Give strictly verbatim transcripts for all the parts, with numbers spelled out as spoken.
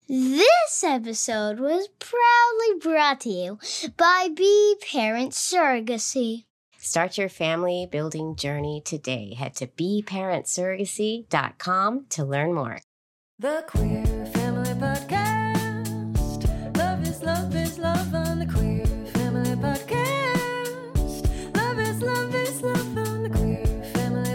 This episode was proudly brought to you by Be Parent Surrogacy. Start your family building journey today. Head to be parent surrogacy dot com to learn more. The Queer Family Podcast. Love is love is love on the Queer Family Podcast. Love is love is love on the Queer Family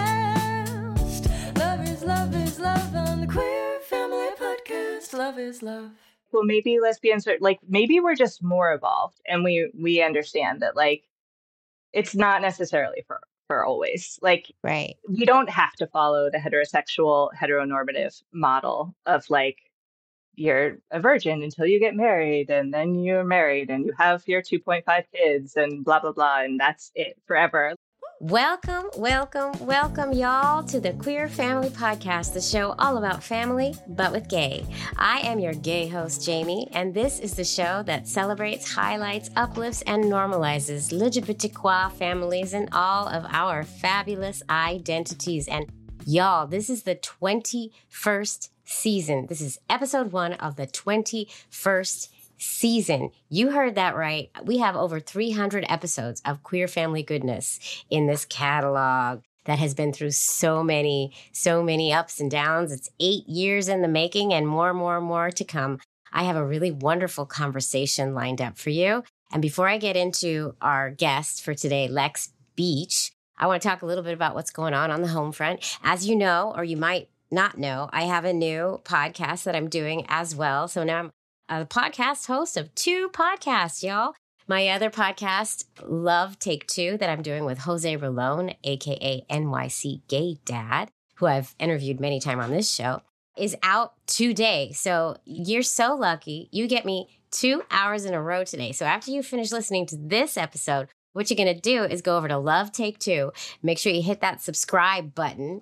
Podcast. Love is love is love on the Queer Family Podcast. Love is love. Well, maybe lesbians are like, maybe we're just more evolved and we we understand that, like, it's not necessarily for, for always. Like, Right. we don't have to follow the heterosexual, heteronormative model of, like, you're a virgin until you get married, and then you're married, and you have your two point five kids, and blah, blah, blah, and that's it forever. Welcome, welcome, welcome, y'all, to the Queer Family Podcast, the show all about family, but with gay. I am your gay host, Jamie, and this is the show that celebrates, highlights, uplifts, and normalizes L G B T Q families and all of our fabulous identities. And y'all, this is the twenty-first season. This is episode one of the twenty-first season. You heard that right. We have over three hundred episodes of queer family goodness in this catalog that has been through so many, so many ups and downs. It's eight years in the making and more, more, more to come. I have a really wonderful conversation lined up for you. And before I get into our guest for today, Lex Beach, I want to talk a little bit about what's going on on the home front. As you know, or you might not know, I have a new podcast that I'm doing as well. So now I'm a podcast host of two podcasts, y'all. My other podcast, Love Take Two, that I'm doing with Jose Rolón, a k a. N Y C Gay Dad, who I've interviewed many times on this show, is out today. So you're so lucky. You get me two hours in a row today. So after you finish listening to this episode, what you're going to do is go over to Love Take Two. Make sure you hit that subscribe button.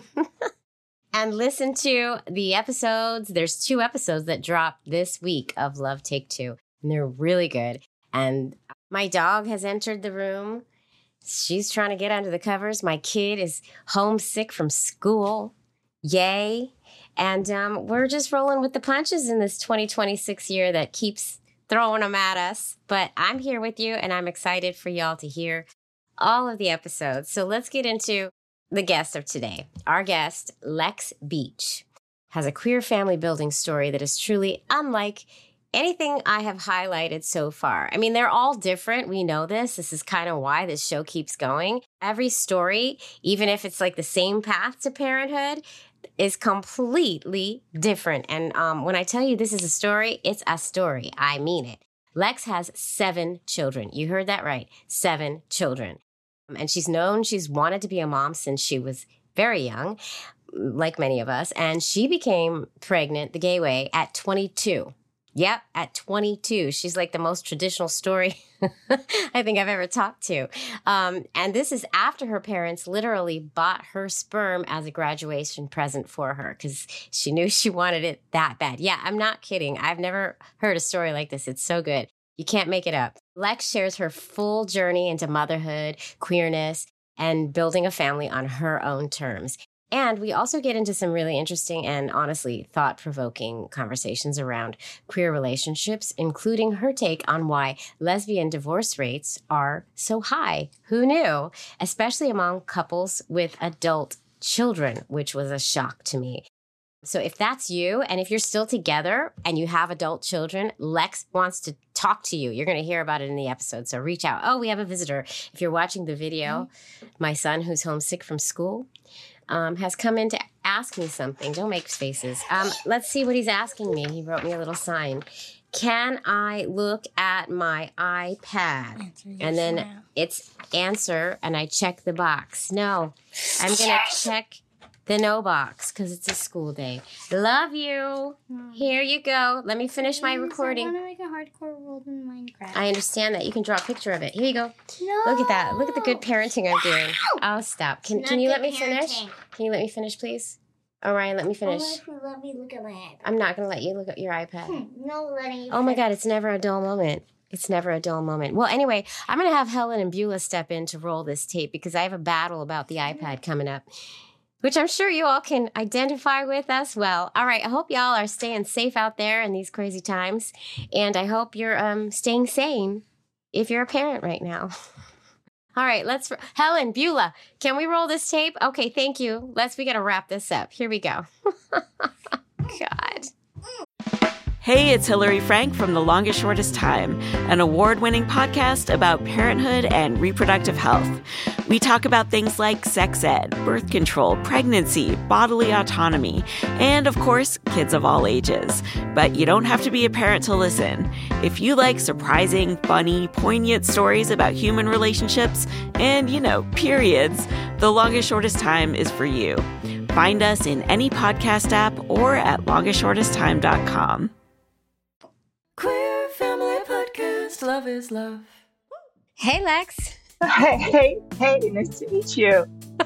And listen to the episodes. There's two episodes that dropped this week of Love Take Two, and they're really good. And my dog has entered the room. She's trying to get under the covers. My kid is homesick from school. Yay. And um, we're just rolling with the punches in this twenty twenty-six year that keeps throwing them at us. But I'm here with you, and I'm excited for y'all to hear all of the episodes. So let's get into the guest of today. Our guest, Lex Beach, has a queer family building story that is truly unlike anything I have highlighted so far. I mean, they're all different. We know this. This is kind of why this show keeps going. Every story, even if it's like the same path to parenthood, is completely different. And um, when I tell you this is a story, it's a story. I mean it. Lex has seven children. You heard that right. Seven children. And she's known, she's wanted to be a mom since she was very young, like many of us. And she became pregnant the gay way at twenty-two. Yep, at twenty-two. She's like the most traditional story I think I've ever talked to. Um, and this is after her parents literally bought her sperm as a graduation present for her because she knew she wanted it that bad. Yeah, I'm not kidding. I've never heard a story like this. It's so good. You can't make it up. Lex shares her full journey into motherhood, queerness, and building a family on her own terms. And we also get into some really interesting and honestly thought-provoking conversations around queer relationships, including her take on why lesbian divorce rates are so high. Who knew? Especially among couples with adult children, which was a shock to me. So if that's you, and if you're still together and you have adult children, Lex wants to talk to you. You're going to hear about it in the episode, so reach out. Oh, we have a visitor. If you're watching the video, my son, who's homesick from school, um, has come in to ask me something. Don't make faces. Um, let's see what he's asking me. He wrote me a little sign. Can I look at my iPad? And then it's answer, and I check the box. No, I'm going to check the no box, because it's a school day. Love you. Mm. Here you go. Let me finish my recording. I want to make a hardcore world in Minecraft. I understand that. You can draw a picture of it. Here you go. No. Look at that. Look at the good parenting I'm doing. Oh, stop. Can Can you let me parenting. finish? Can you let me finish, please? Oh, Ryan, let me finish. Oh, let me look at my iPad. I'm not going to let you look at your iPad. Hmm, no letting you Oh, my God. It's never a dull moment. It's never a dull moment. Well, anyway, I'm going to have Helen and Beulah step in to roll this tape because I have a battle about the iPad coming up. which I'm sure you all can identify with as well. All right. I hope y'all are staying safe out there in these crazy times. And I hope you're um, staying sane if you're a parent right now. All right. Let's, Helen, Beulah, can we roll this tape? Okay. Thank you. Let's, we got to wrap this up. Here we go. God. Hey, it's Hillary Frank from The Longest Shortest Time, an award-winning podcast about parenthood and reproductive health. We talk about things like sex ed, birth control, pregnancy, bodily autonomy, and, of course, kids of all ages. But you don't have to be a parent to listen. If you like surprising, funny, poignant stories about human relationships and, you know, periods, The Longest Shortest Time is for you. Find us in any podcast app or at longest shortest time dot com. Queer Family Podcast. Love is love. Hey, Lex. Hey, hey, hey, nice to meet you.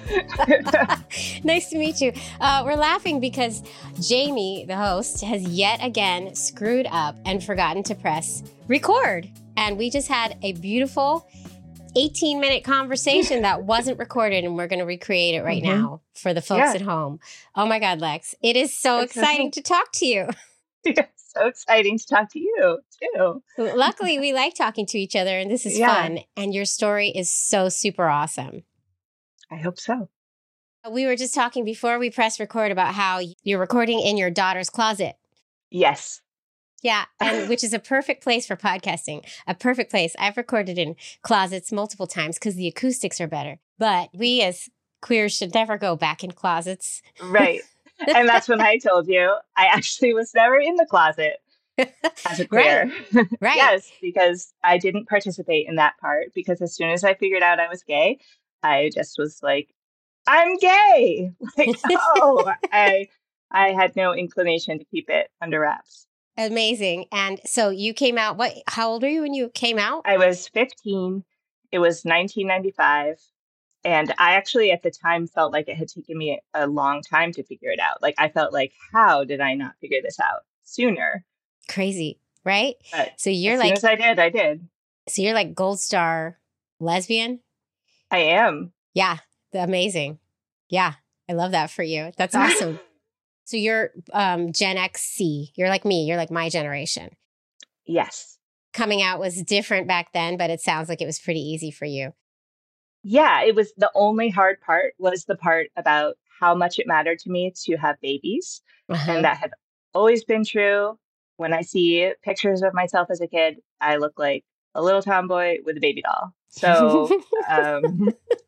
Nice to meet you. Uh, we're laughing because Jamie, the host, has yet again screwed up and forgotten to press record. And we just had a beautiful eighteen minute conversation that wasn't recorded, and we're going to recreate it right mm-hmm. now for the folks yeah. at home. Oh my God, Lex. It is so That's exciting okay. to talk to you. Yeah, so exciting to talk to you, too. Luckily, we like talking to each other, and this is yeah. fun. And your story is so super awesome. I hope so. We were just talking before we press record about how you're recording in your daughter's closet. Yes. Yeah, and which is a perfect place for podcasting. A perfect place. I've recorded in closets multiple times because the acoustics are better. But we as queers should never go back in closets. Right. And that's when I told you I actually was never in the closet as a queer. Right. Right. Yes, because I didn't participate in that part. Because as soon as I figured out I was gay, I just was like, I'm gay. Like, oh, I I had no inclination to keep it under wraps. Amazing. And so you came out, what, how old were you when you came out? I was fifteen. It was nineteen ninety-five. And I actually at the time felt like it had taken me a long time to figure it out. Like I felt like, how did I not figure this out sooner? Crazy, right? But so you're as like, soon as I did, I did. So you're like gold star lesbian? I am. Yeah. Amazing. Yeah. I love that for you. That's awesome. So you're um, Gen X C. You're like me. You're like my generation. Yes. Coming out was different back then, but it sounds like it was pretty easy for you. Yeah, it was the only hard part was the part about how much it mattered to me to have babies. Uh-huh. And that had always been true. When I see pictures of myself as a kid, I look like a little tomboy with a baby doll. So um,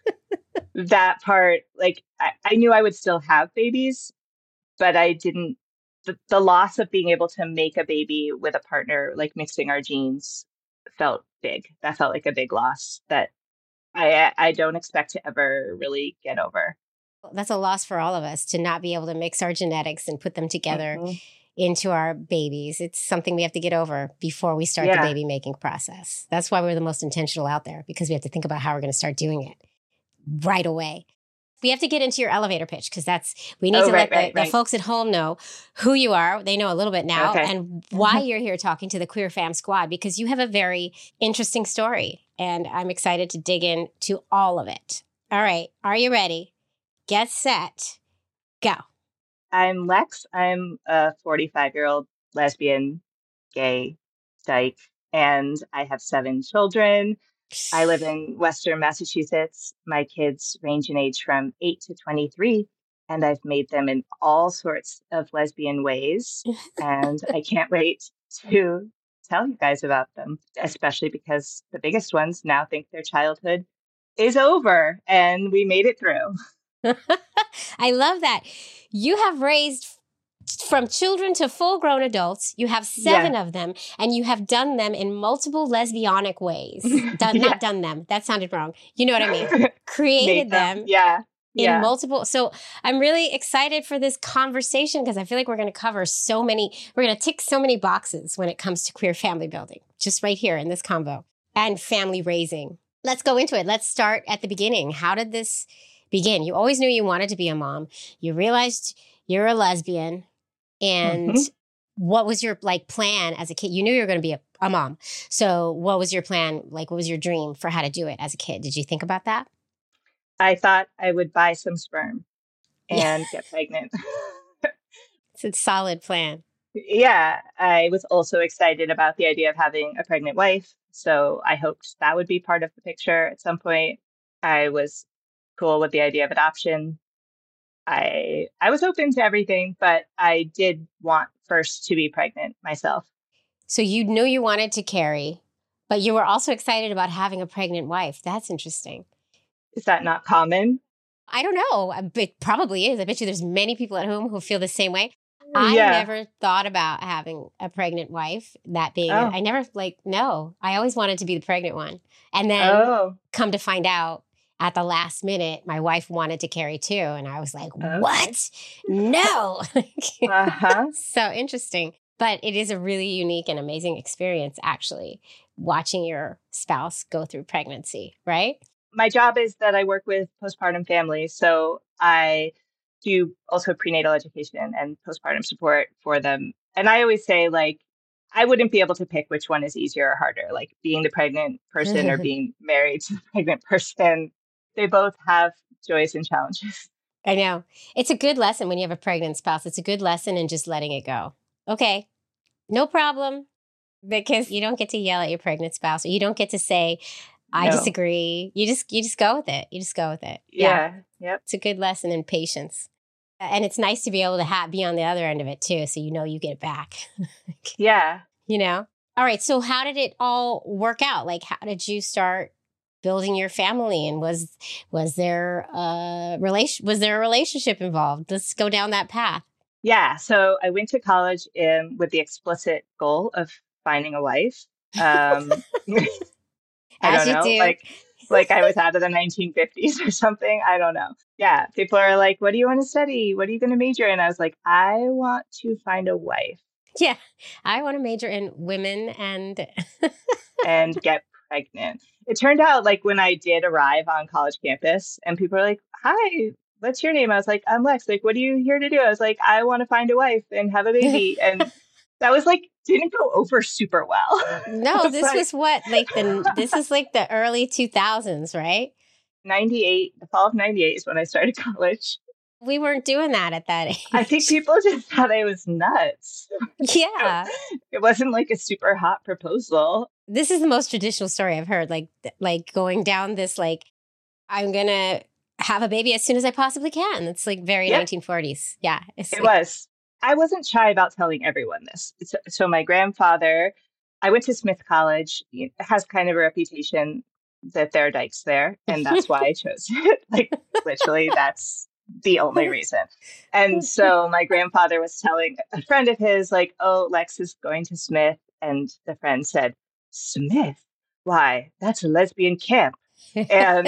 that part, like, I, I knew I would still have babies, but I didn't, the, the loss of being able to make a baby with a partner, like mixing our genes, felt big. That felt like a big loss that I I don't expect to ever really get over. That's a loss for all of us to not be able to mix our genetics and put them together mm-hmm. into our babies. It's something we have to get over before we start yeah. the baby making process. That's why we're the most intentional out there, because we have to think about how we're going to start doing it right away. We have to get into your elevator pitch because that's, we need oh, to right, let right, the, right. the folks at home know who you are. They know a little bit now okay. and why you're here talking to the Queer Fam Squad, because you have a very interesting story and I'm excited to dig into all of it. All right. Are you ready? Get set. Go. I'm Lex. I'm a forty-five-year-old lesbian, gay, dyke, and I have seven children. I live in Western Massachusetts. My kids range in age from eight to twenty-three, and I've made them in all sorts of lesbian ways. And I can't wait to tell you guys about them, especially because the biggest ones now think their childhood is over and we made it through. I love that. You have raised from children to full-grown adults. You have seven yeah. of them, and you have done them in multiple lesbianic ways. Done, yeah. Not done them. That sounded wrong. You know what I mean? Created them. them. Yeah. In yeah. multiple. So I'm really excited for this conversation because I feel like we're going to cover so many, we're going to tick so many boxes when it comes to queer family building, just right here in this convo, and family raising. Let's go into it. Let's start at the beginning. How did this begin? You always knew you wanted to be a mom. You realized you're a lesbian. And mm-hmm. what was your like plan as a kid? You knew you were going to be a, a mom. So what was your plan? Like, what was your dream for how to do it as a kid? Did you think about that? I thought I would buy some sperm. and get pregnant. It's a solid plan. Yeah, I was also excited about the idea of having a pregnant wife. So I hoped that would be part of the picture at some point. I was cool with the idea of adoption. I I was open to everything, but I did want first to be pregnant myself. So you knew you wanted to carry, but you were also excited about having a pregnant wife. That's interesting. Is that not common? I don't know. It probably is. I bet you there's many people at home who feel the same way. I Yeah. never thought about having a pregnant wife, that being, Oh. I never like, no, I always wanted to be the pregnant one. And then Oh, come to find out at the last minute, my wife wanted to carry too. And I was like, Okay. what? No. uh-huh. So interesting. But it is a really unique and amazing experience, actually, watching your spouse go through pregnancy, right? My job is that I work with postpartum families. So I do also prenatal education and postpartum support for them. And I always say, like, I wouldn't be able to pick which one is easier or harder, like being the pregnant person or being married to the pregnant person. They both have joys and challenges. I know. It's a good lesson when you have a pregnant spouse. It's a good lesson in just letting it go. Okay, no problem. Because you don't get to yell at your pregnant spouse, or you don't get to say, I No. disagree. You just you just go with it. You just go with it. Yeah. Yep. It's a good lesson in patience. And it's nice to be able to have, be on the other end of it too, so you know you get it back. Yeah. You know? All right. So how did it all work out? Like, how did you start building your family? And was was there a relation was there a relationship involved? Let's go down that path. Yeah. So I went to college in, with the explicit goal of finding a wife. Um, I As don't you know, do. like like I was out of the nineteen fifties or something. I don't know. Yeah, people are like, "What do you want to study? What are you going to major in?" I was like, "I want to find a wife Yeah. I want to major in women and and get pregnant." It turned out, like, when I did arrive on college campus, and people were like, "Hi, what's your name?" I was like, "I'm Lex. Like, what are you here to do?" I was like, "I want to find a wife and have a baby," and that was like didn't go over super well. No, It's this like- was what, like the this is like the early two thousands, right? ninety-eight, the fall of ninety-eight is when I started college. We weren't doing that at that age. I think people just thought I was nuts. Yeah. It wasn't like a super hot proposal. This is the most traditional story I've heard. Like, th- like going down this, like, I'm going to have a baby as soon as I possibly can. It's like very Yep. nineteen forties. Yeah. It's It like- was. I wasn't shy about telling everyone this. So, so my grandfather, I went to Smith College. It has kind of a reputation that there are dykes there, and that's why I chose it. Like, literally, that's the only reason. And so my grandfather was telling a friend of his, like, "Oh, Lex is going to Smith." And the friend said, "Smith? Why, that's a lesbian camp." And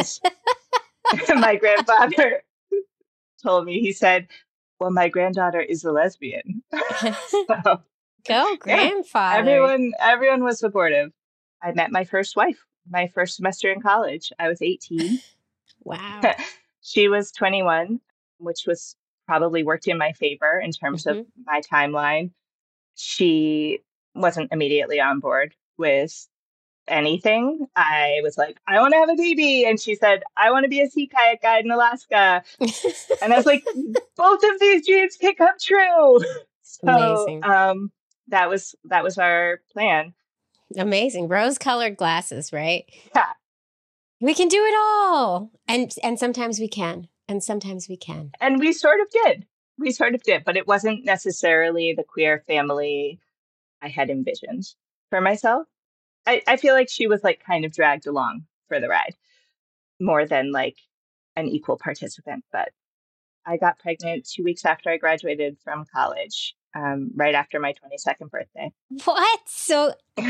my grandfather told me, he said, "Well, my granddaughter is a lesbian." So Go, grandfather. everyone, everyone was supportive. I met my first wife, my first semester in college. I was eighteen. Wow. She was twenty-one, which was probably worked in my favor in terms of my timeline. She wasn't immediately on board with anything. I was like, "I want to have a baby." And she said, "I want to be a sea kayak guide in Alaska." And I was like, both of these dreams can come true. So Amazing. um, that was that was our plan. Amazing. Rose-colored glasses, right? Yeah. We can do it all. And and sometimes we can. And sometimes we can. And we sort of did. We sort of did, but it wasn't necessarily the queer family I had envisioned for myself. I, I feel like she was like kind of dragged along for the ride more than like an equal participant. But I got pregnant two weeks after I graduated from college, um, right after my twenty-second birthday. What? So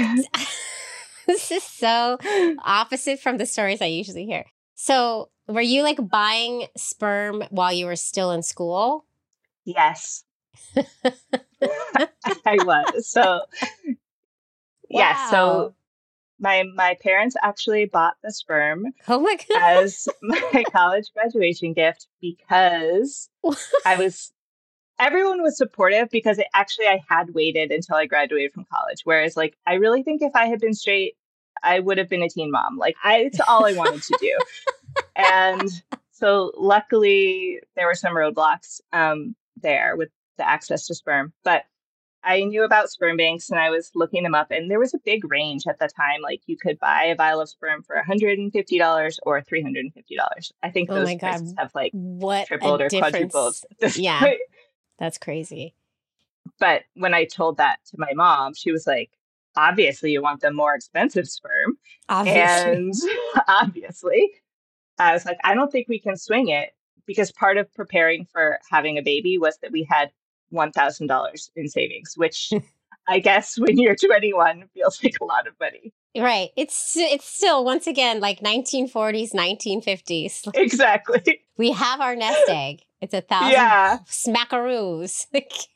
this is so opposite from the stories I usually hear. So were you like buying sperm while you were still in school? Yes. I was. So yes, so Wow. my my parents actually bought the sperm Oh my God. as my college graduation gift because I was everyone was supportive because it, actually I had waited until I graduated from college. Whereas like I really think if I had been straight, I would have been a teen mom. Like I it's all I wanted to do. And So luckily, there were some roadblocks um, there with the access to sperm. But I knew about sperm banks and I was looking them up, and there was a big range at the time. Like you could buy a vial of sperm for one hundred fifty dollars or three hundred fifty dollars. I think Oh those my God. prices have like What tripled a or quadrupled difference. at this Yeah. point. That's crazy. But when I told that to my mom, she was like, obviously you want the more expensive sperm. Obviously. And obviously, I was like, I don't think we can swing it, because part of preparing for having a baby was that we had one thousand dollars in savings, which I guess when you're twenty-one feels like a lot of money. Right. It's it's still, once again, like nineteen forties, nineteen fifties. Exactly. We have our nest egg. It's a thousand Yeah. smackaroos.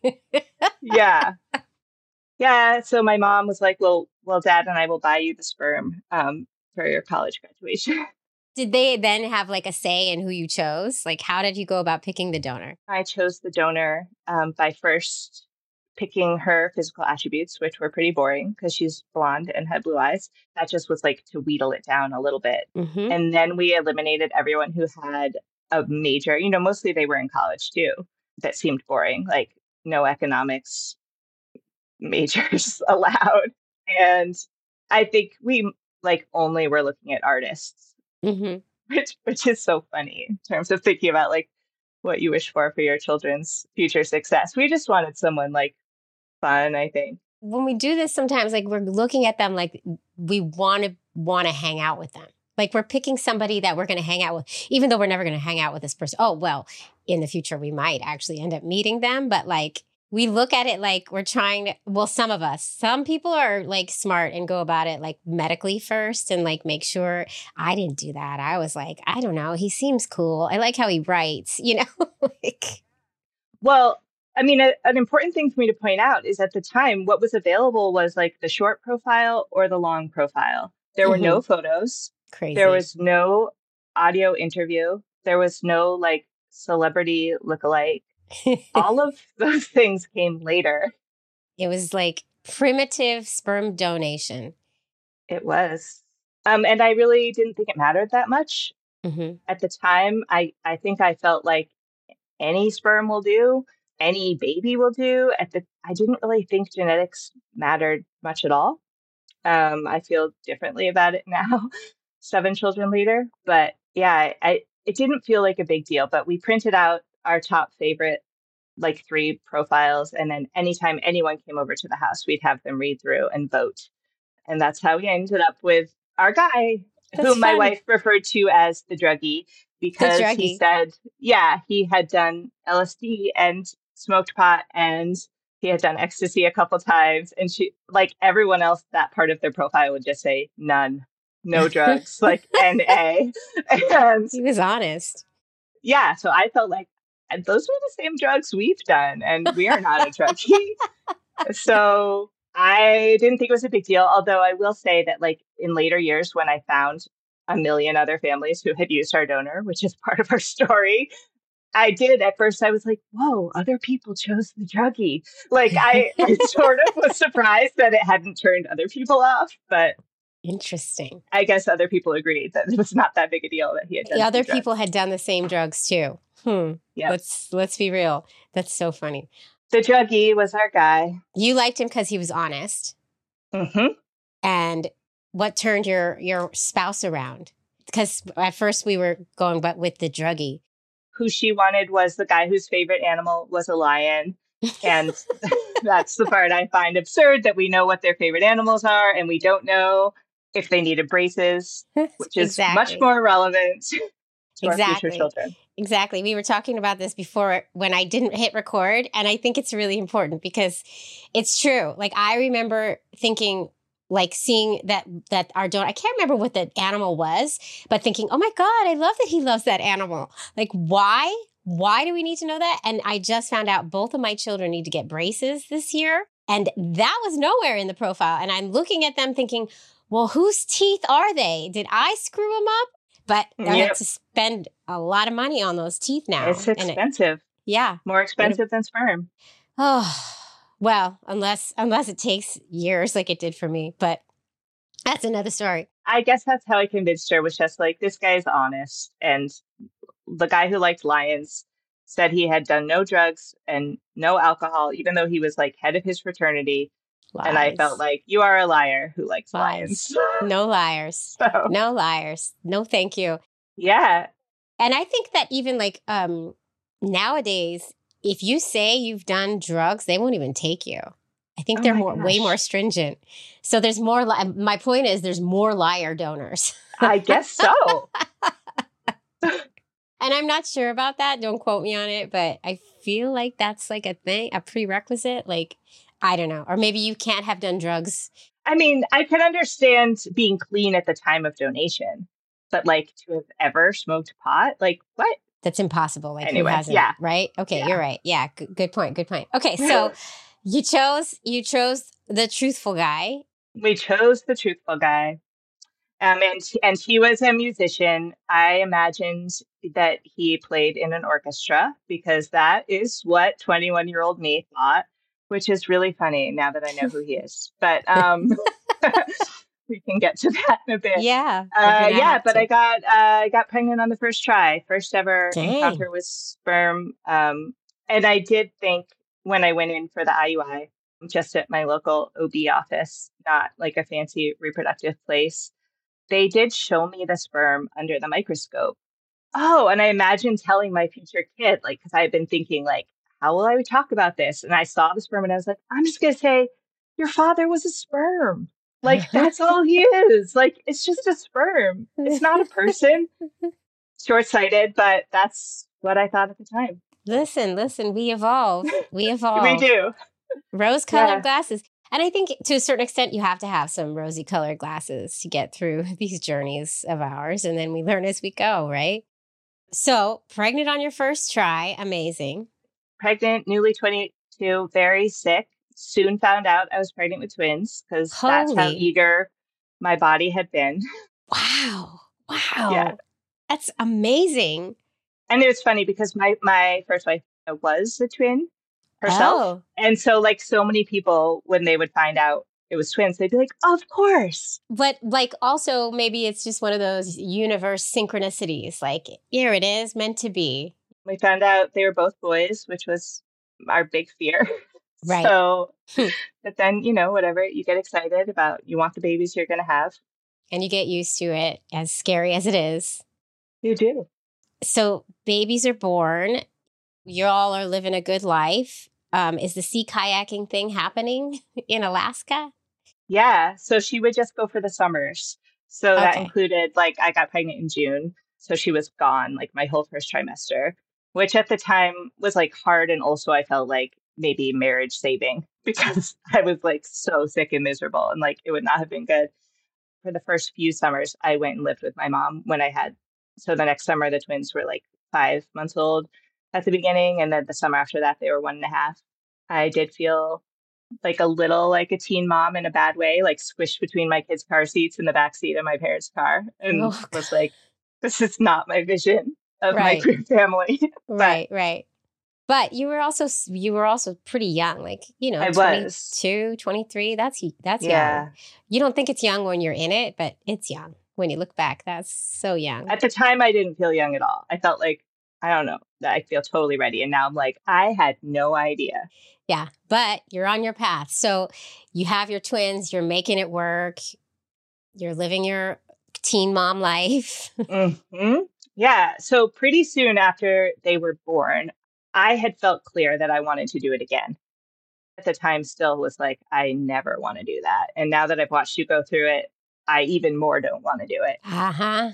Yeah. Yeah. So my mom was like, well, well, Dad and I will buy you the sperm um, for your college graduation. Did they then have like a say in who you chose? Like, how did you go about picking the donor? I chose the donor um, by first picking her physical attributes, which were pretty boring because she's blonde and had blue eyes. That just was like to wheedle it down a little bit. Mm-hmm. And then we eliminated everyone who had a major, you know, mostly they were in college too, that seemed boring, like no economics majors allowed. And I think we like only were looking at artists. Mm-hmm. Which which is so funny in terms of thinking about like what you wish for for your children's future success. We just wanted someone like fun, I think. When we do this, sometimes like we're looking at them like we want to want to hang out with them. Like we're picking somebody that we're going to hang out with, even though we're never going to hang out with this person. Oh, well, in the future, we might actually end up meeting them. But like we look at it like we're trying to, well, some of us, some people are like smart and go about it like medically first and like make sure. I didn't do that. I was like, I don't know. He seems cool. I like how he writes, you know? like, Well, I mean, a, an important thing for me to point out is at the time, what was available was like the short profile or the long profile. There were no photos. crazy. There was no audio interview. There was no like celebrity lookalike. All of those things came later. It was like primitive sperm donation. It was. Um, and I really didn't think it mattered that much. Mm-hmm. At the time, I, I think I felt like any sperm will do, any baby will do. At the, I didn't really think genetics mattered much at all. Um, I feel differently about it now, seven children later. But yeah, I, I it didn't feel like a big deal. But we printed out our top favorite, like three profiles, and then anytime anyone came over to the house, we'd have them read through and vote. And that's how we ended up with our guy, That's whom my fun. wife referred to as the druggie, because druggie. he said, yeah, he had done L S D and smoked pot, and he had done ecstasy a couple times. And she, like everyone else, that part of their profile would just say none, no drugs, like N A. And He was honest. yeah, so I felt like and those were the same drugs we've done, and we are not a druggie. So I didn't think it was a big deal, although I will say that like in later years when I found a million other families who had used our donor, which is part of our story, I did at first, I was like, whoa, other people chose the druggie. Like I, I sort of was surprised that it hadn't turned other people off, but Interesting. I guess other people agreed that it was not that big a deal that he had done The other drugs. people had done the same drugs too. Hmm. Yeah. Let's let's be real. That's so funny. The druggie was our guy. You liked him because he was honest. Mm-hmm. And what turned your your spouse around? Because at first we were going, but with the druggie. Who she wanted was the guy whose favorite animal was a lion. And that's the part I find absurd, that we know what their favorite animals are and we don't know if they needed braces, which is Exactly. much more relevant to our Exactly. future children. Exactly. We were talking about this before when I didn't hit record. And I think it's really important because it's true. Like I remember thinking, like seeing that that our donor, I can't remember what the animal was, but thinking, oh my God, I love that he loves that animal. Like why? Why do we need to know that? And I just found out both of my children need to get braces this year. And that was nowhere in the profile. And I'm looking at them thinking, well, whose teeth are they? Did I screw them up? But I Yep. have to spend a lot of money on those teeth now. It's And it- expensive, yeah. more expensive than sperm. Oh, well, unless unless it takes years like it did for me. But that's another story. I guess that's how I convinced her, was just like, this guy's honest and the guy who liked lions said he had done no drugs and no alcohol, even though he was like head of his fraternity. Lies. And I felt like, you are a liar who likes Lies. lions. No liars. So, No liars. No, thank you. yeah. And I think that even like um, nowadays, if you say you've done drugs, they won't even take you. I think Oh they're my more, way gosh. more stringent. So there's more. Li- my point is, there's more liar donors. I guess so. And I'm not sure about that. Don't quote me on it, but I feel like that's like a thing, a prerequisite. Like, I don't know. Or maybe you can't have done drugs. I mean, I can understand being clean at the time of donation, but like to have ever smoked pot, like what? That's impossible. Like, Anyway, who hasn't? yeah. Right? Okay, Yeah. you're right. Yeah, g- good point. Good point. Okay, so you chose you chose the truthful guy. We chose the truthful guy. Um, and and he was a musician. I imagined that he played in an orchestra because that is what twenty-one-year-old me thought, which is really funny now that I know who he is. But um, we can get to that in a bit. Yeah. Uh, we're gonna yeah, have but to. I got uh, I got pregnant on the first try, first ever Dang. encounter with sperm. Um, and I did think when I went in for the I U I, just at my local O B office, not like a fancy reproductive place, they did show me the sperm under the microscope. Oh, and I imagine telling my future kid, like, because I had been thinking, like, how will I talk about this? And I saw the sperm and I was like, I'm just going to say, your father was a sperm. Like, that's all he is. Like, it's just a sperm. It's not a person. Short-sighted, but that's what I thought at the time. Listen, listen, we evolve. We evolve. We do. Rose colored Yeah. glasses. And I think to a certain extent, you have to have some rosy colored glasses to get through these journeys of ours. And then we learn as we go, right? So, pregnant on your first try. Amazing. Pregnant, newly twenty-two, very sick. Soon found out I was pregnant with twins because that's how Holy. eager my body had been. Wow. Wow. Yeah. That's amazing. And it was funny because my, my first wife was a twin herself. Oh, And so, like, so many people, when they would find out it was twins, they'd be like, of course. but like also maybe it's just one of those universe synchronicities. Like, here it is, meant to be. We found out they were both boys, which was our big fear. Right. So, Hmm. but then, you know, whatever, you get excited about, you want the babies you're going to have. And you get used to it, as scary as it is. You do. So babies are born. You all are living a good life. Um, is the sea kayaking thing happening in Alaska? Yeah. So she would just go for the summers. So that Okay. included, like, I got pregnant in June. So she was gone, like, my whole first trimester, which at the time was, like, hard. And also I felt like maybe marriage saving because I was, like, so sick and miserable and, like, it would not have been good. For the first few summers, I went and lived with my mom when I had, so the next summer, the twins were, like, five months old at the beginning. And then the summer after that, they were one and a half. I did feel like a little like a teen mom in a bad way, like squished between my kids' car seats in the back seat of my parents' car, and Oh, was like, this is not my vision of Right. my queer family. right, right. But you were also you were also pretty young, like, you know, I was. twenty-two, twenty-three. That's that's Yeah. young. You don't think it's young when you're in it, but it's young. When you look back, that's so young. At the time, I didn't feel young at all. I felt like, I don't know, that I feel totally ready. And now I'm like, I had no idea. Yeah, but you're on your path. So you have your twins, you're making it work. You're living your teen mom life. hmm Yeah. So pretty soon after they were born, I had felt clear that I wanted to do it again. At the time, still was like, I never want to do that. And now that I've watched you go through it, I even more don't want to do it. Uh-huh.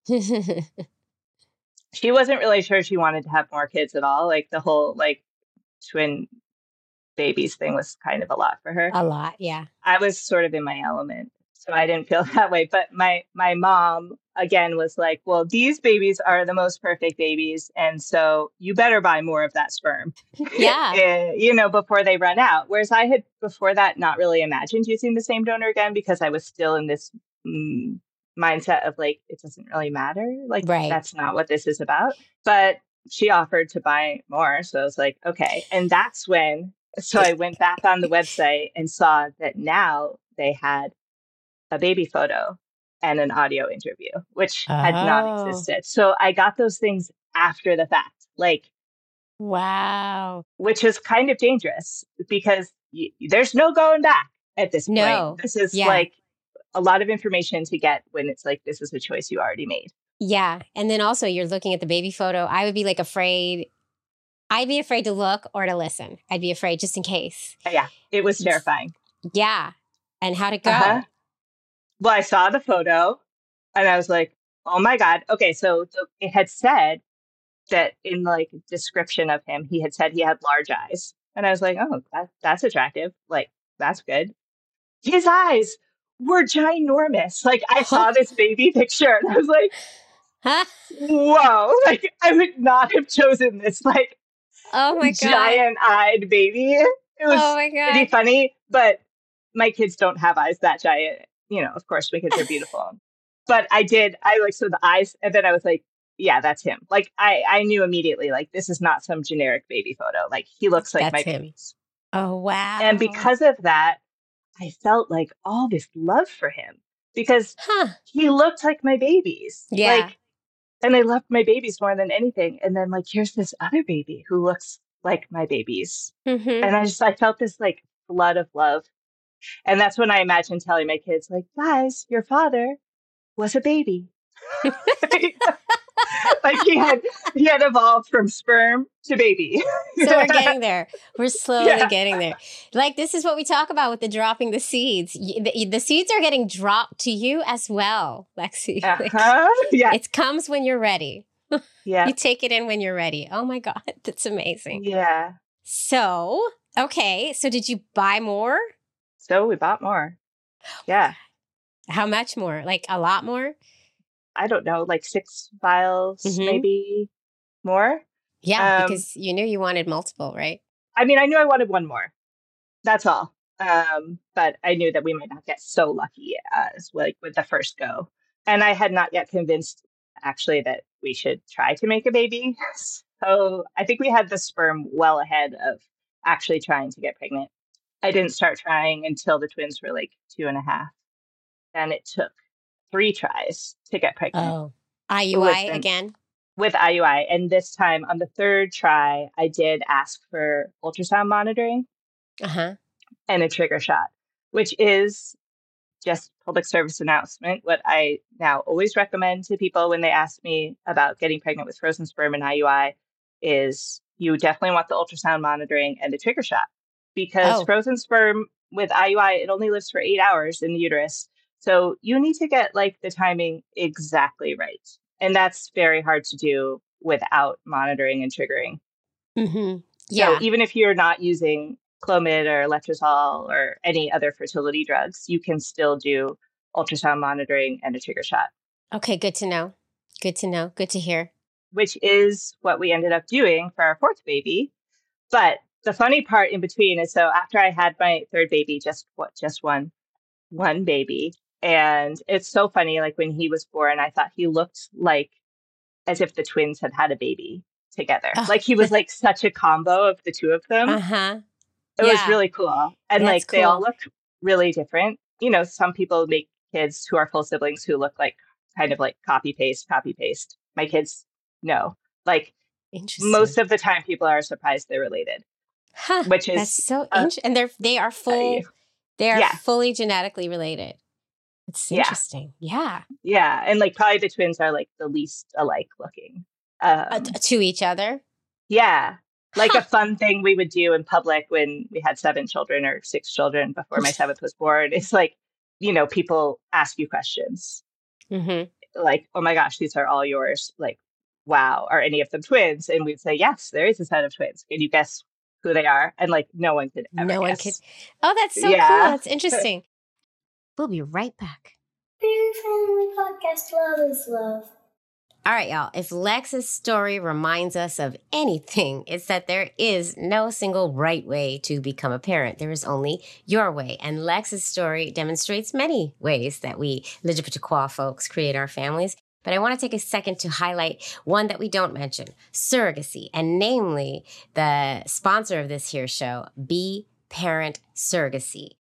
She wasn't really sure she wanted to have more kids at all. Like the whole like twin babies thing was kind of a lot for her. A lot, yeah. I was sort of in my element, so I didn't feel that way. But my my mom again was like, "Well, these babies are the most perfect babies, and so you better buy more of that sperm, Yeah. eh, you know, before they run out." Whereas I had before that not really imagined using the same donor again because I was still in this mm, mindset of like, it doesn't really matter, like Right. that's not what this is about. But she offered to buy more, so I was like, okay, and that's when. So I went back on the website and saw that now they had a baby photo and an audio interview, which had Oh. not existed. So I got those things after the fact. Like, wow. Which is kind of dangerous because y- there's no going back at this point. No. This is Yeah. like a lot of information to get when it's like, this is a choice you already made. Yeah. And then also you're looking at the baby photo. I would be like afraid. I'd be afraid to look or to listen. I'd be afraid just in case. Yeah, it was terrifying. Yeah. And how'd it go? Uh-huh. Well, I saw the photo and I was like, oh my God. Okay, so, so it had said that in like description of him, he had said he had large eyes. And I was like, oh, that, that's attractive. Like, that's good. His eyes were ginormous. Like, I saw this baby picture and I was like, Huh? whoa, like I would not have chosen this like Oh my God. giant-eyed baby. It was Oh my God. pretty funny, but my kids don't have eyes that giant. You know, of course, my kids are beautiful. But I did, I like, so the eyes, and then I was like, yeah, that's him. Like, I, I knew immediately, like, this is not some generic baby photo. Like, he looks like That's my him. babies. Oh, wow. And because of that, I felt like all this love for him because Huh. he looked like my babies. Yeah. Like, and I loved my babies more than anything. And then, like, here's this other baby who looks like my babies. Mm-hmm. And I just, I felt this, like, flood of love. And that's when I imagined telling my kids, like, guys, your father was a baby. Like he had he had evolved from sperm to baby. So we're getting there. We're slowly Yeah. getting there. Like, this is what we talk about with the dropping the seeds. Y- The, the seeds are getting dropped to you as well, Lexi. Like, Uh-huh. Yeah. it comes when you're ready. Yeah. You take it in when you're ready. Oh my God, that's amazing. Yeah. So, okay. So did you buy more? So we bought more. Yeah. How much more? Like a lot more? I don't know, like six vials, Mhm. maybe more. Yeah, Um, because you knew you wanted multiple, right? I mean, I knew I wanted one more. That's all. Um, but I knew that we might not get so lucky as like with the first go. And I had not yet convinced actually that we should try to make a baby. So I think we had the sperm well ahead of actually trying to get pregnant. I didn't start trying until the twins were like two and a half. And it took three tries to get pregnant Oh, I U I Listen. again? with I U I. And this time on the third try, I did ask for ultrasound monitoring Uh-huh. and a trigger shot, which is just public service announcement. What I now always recommend to people when they ask me about getting pregnant with frozen sperm and I U I is you definitely want the ultrasound monitoring and the trigger shot because Oh. frozen sperm with I U I, it only lives for eight hours in the uterus. So you need to get like the timing exactly right. And that's very hard to do without monitoring and triggering. Mm-hmm. Yeah. So even if you're not using Clomid or Letrozole or any other fertility drugs, you can still do ultrasound monitoring and a trigger shot, Okay, good to know. Good to know. Good to hear. which is what we ended up doing for our fourth baby. But the funny part in between is so after I had my third baby, just what, just one, one baby. And it's so funny, like when he was born, I thought he looked like as if the twins had had a baby together. Oh. Like he was like such a combo of the two of them. Uh-huh. It was Yeah. really cool. And That's like they all cool. looked really different. You know, some people make kids who are full siblings who look like kind of like copy paste, copy paste. My kids, no. Like Interesting. most of the time people are surprised they're related, Huh. which is That's so uh, interesting. And they're they are full they are yeah. fully genetically related. It's Yeah. interesting. Yeah. yeah. And like probably the twins are like the least alike looking. Um, Uh, t- to each other. yeah. Like Huh. a fun thing we would do in public when we had seven children or six children before my seventh was born. It's like, you know, people ask you questions. Mm-hmm. Like, oh my gosh, these are all yours. Like, wow, are any of them twins? And we'd say, yes, there is a set of twins. Can you guess who they are? And like, no one could ever No one guess. could. Oh, that's so Yeah. cool. That's interesting. We'll be right back. Queer Family Podcast, love is love. All right, y'all. If Lex's story reminds us of anything, it's that there is no single right way to become a parent. There is only your way. And Lex's story demonstrates many ways that we L G B T Q folks create our families. But I want to take a second to highlight one that we don't mention, surrogacy, and namely the sponsor of this here show, Be Parent Surrogacy.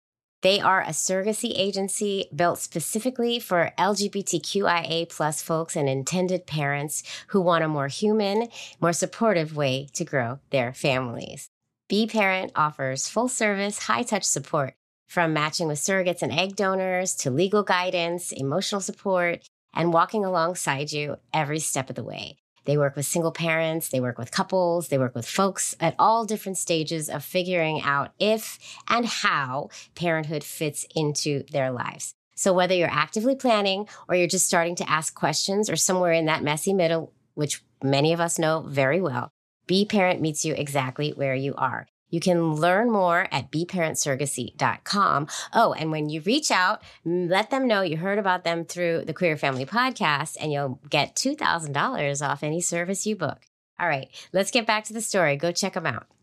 They are a surrogacy agency built specifically for L G B T Q I A plus folks and intended parents who want a more human, more supportive way to grow their families. Be Parent offers full service, high touch support from matching with surrogates and egg donors to legal guidance, emotional support, and walking alongside you every step of the way. They work with single parents, they work with couples, they work with folks at all different stages of figuring out if and how parenthood fits into their lives. So whether you're actively planning or you're just starting to ask questions or somewhere in that messy middle, which many of us know very well, Be Parent meets you exactly where you are. You can learn more at be parent surrogacy dot com. Oh, and when you reach out, let them know you heard about them through the Queer Family Podcast, and you'll get two thousand dollars off any service you book. All right, let's get back to the story. Go check them out.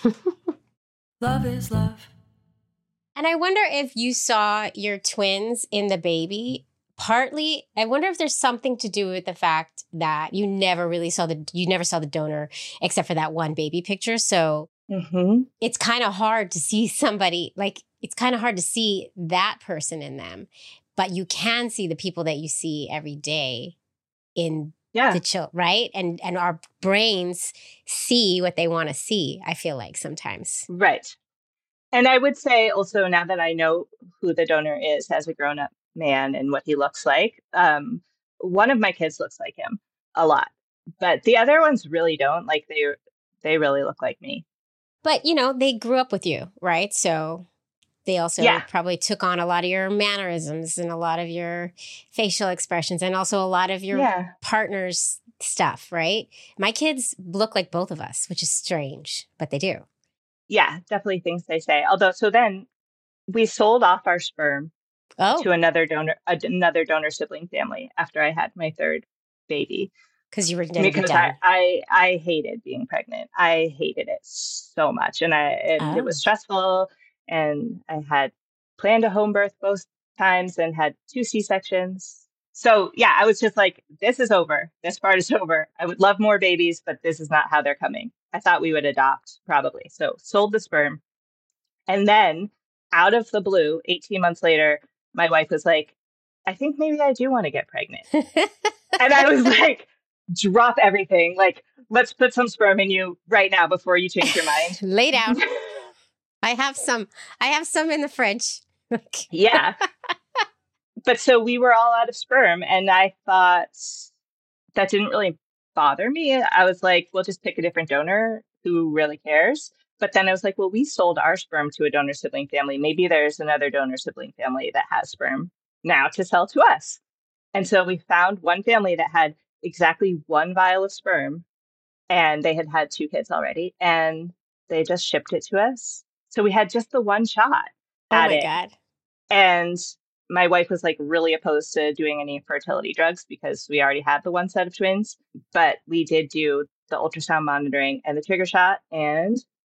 Love is love. And I wonder if you saw your twins in the baby. Partly, I wonder if there's something to do with the fact that you never really saw the, you never saw the donor except for that one baby picture. So Mm-hmm. it's kind of hard to see somebody, like, it's kind of hard to see that person in them, but you can see the people that you see every day in Yeah. the child, right? And and our brains see what they want to see, I feel like sometimes. Right. And I would say also, now that I know who the donor is as a grown up man and what he looks like, um, one of my kids looks like him a lot, but the other ones really don't. Like, they they really look like me. But, you know, they grew up with you, right? So they also Yeah. probably took on a lot of your mannerisms and a lot of your facial expressions and also a lot of your Yeah. partner's stuff, right? My kids look like both of us, which is strange, but they do. Yeah, definitely things they say. Although, so then we sold off our sperm Oh, to another donor, another donor sibling family after I had my third baby. because you were going to be Because done. I, I I hated being pregnant. I hated it so much, and I it, Oh. it was stressful. And I had planned a home birth both times and had two C sections. So yeah, I was just like, this is over. This part is over. I would love more babies, but this is not how they're coming. I thought we would adopt probably. So sold the sperm, and then out of the blue, eighteen months later, my wife was like, I think maybe I do want to get pregnant. And I was like, drop everything. Like, let's put some sperm in you right now before you change your mind. Lay down. I have some. I have some in the fridge. Yeah. But so we were all out of sperm, and I thought that didn't really bother me. I was like, we'll just pick a different donor who really cares. But then I was like, well, we sold our sperm to a donor sibling family. Maybe there's another donor sibling family that has sperm now to sell to us. And so we found one family that had exactly one vial of sperm, and they had had two kids already, and they just shipped it to us. So we had just the one shot Oh at my it. God. And my wife was like really opposed to doing any fertility drugs because we already had the one set of twins. But we did do the ultrasound monitoring and the trigger shot, and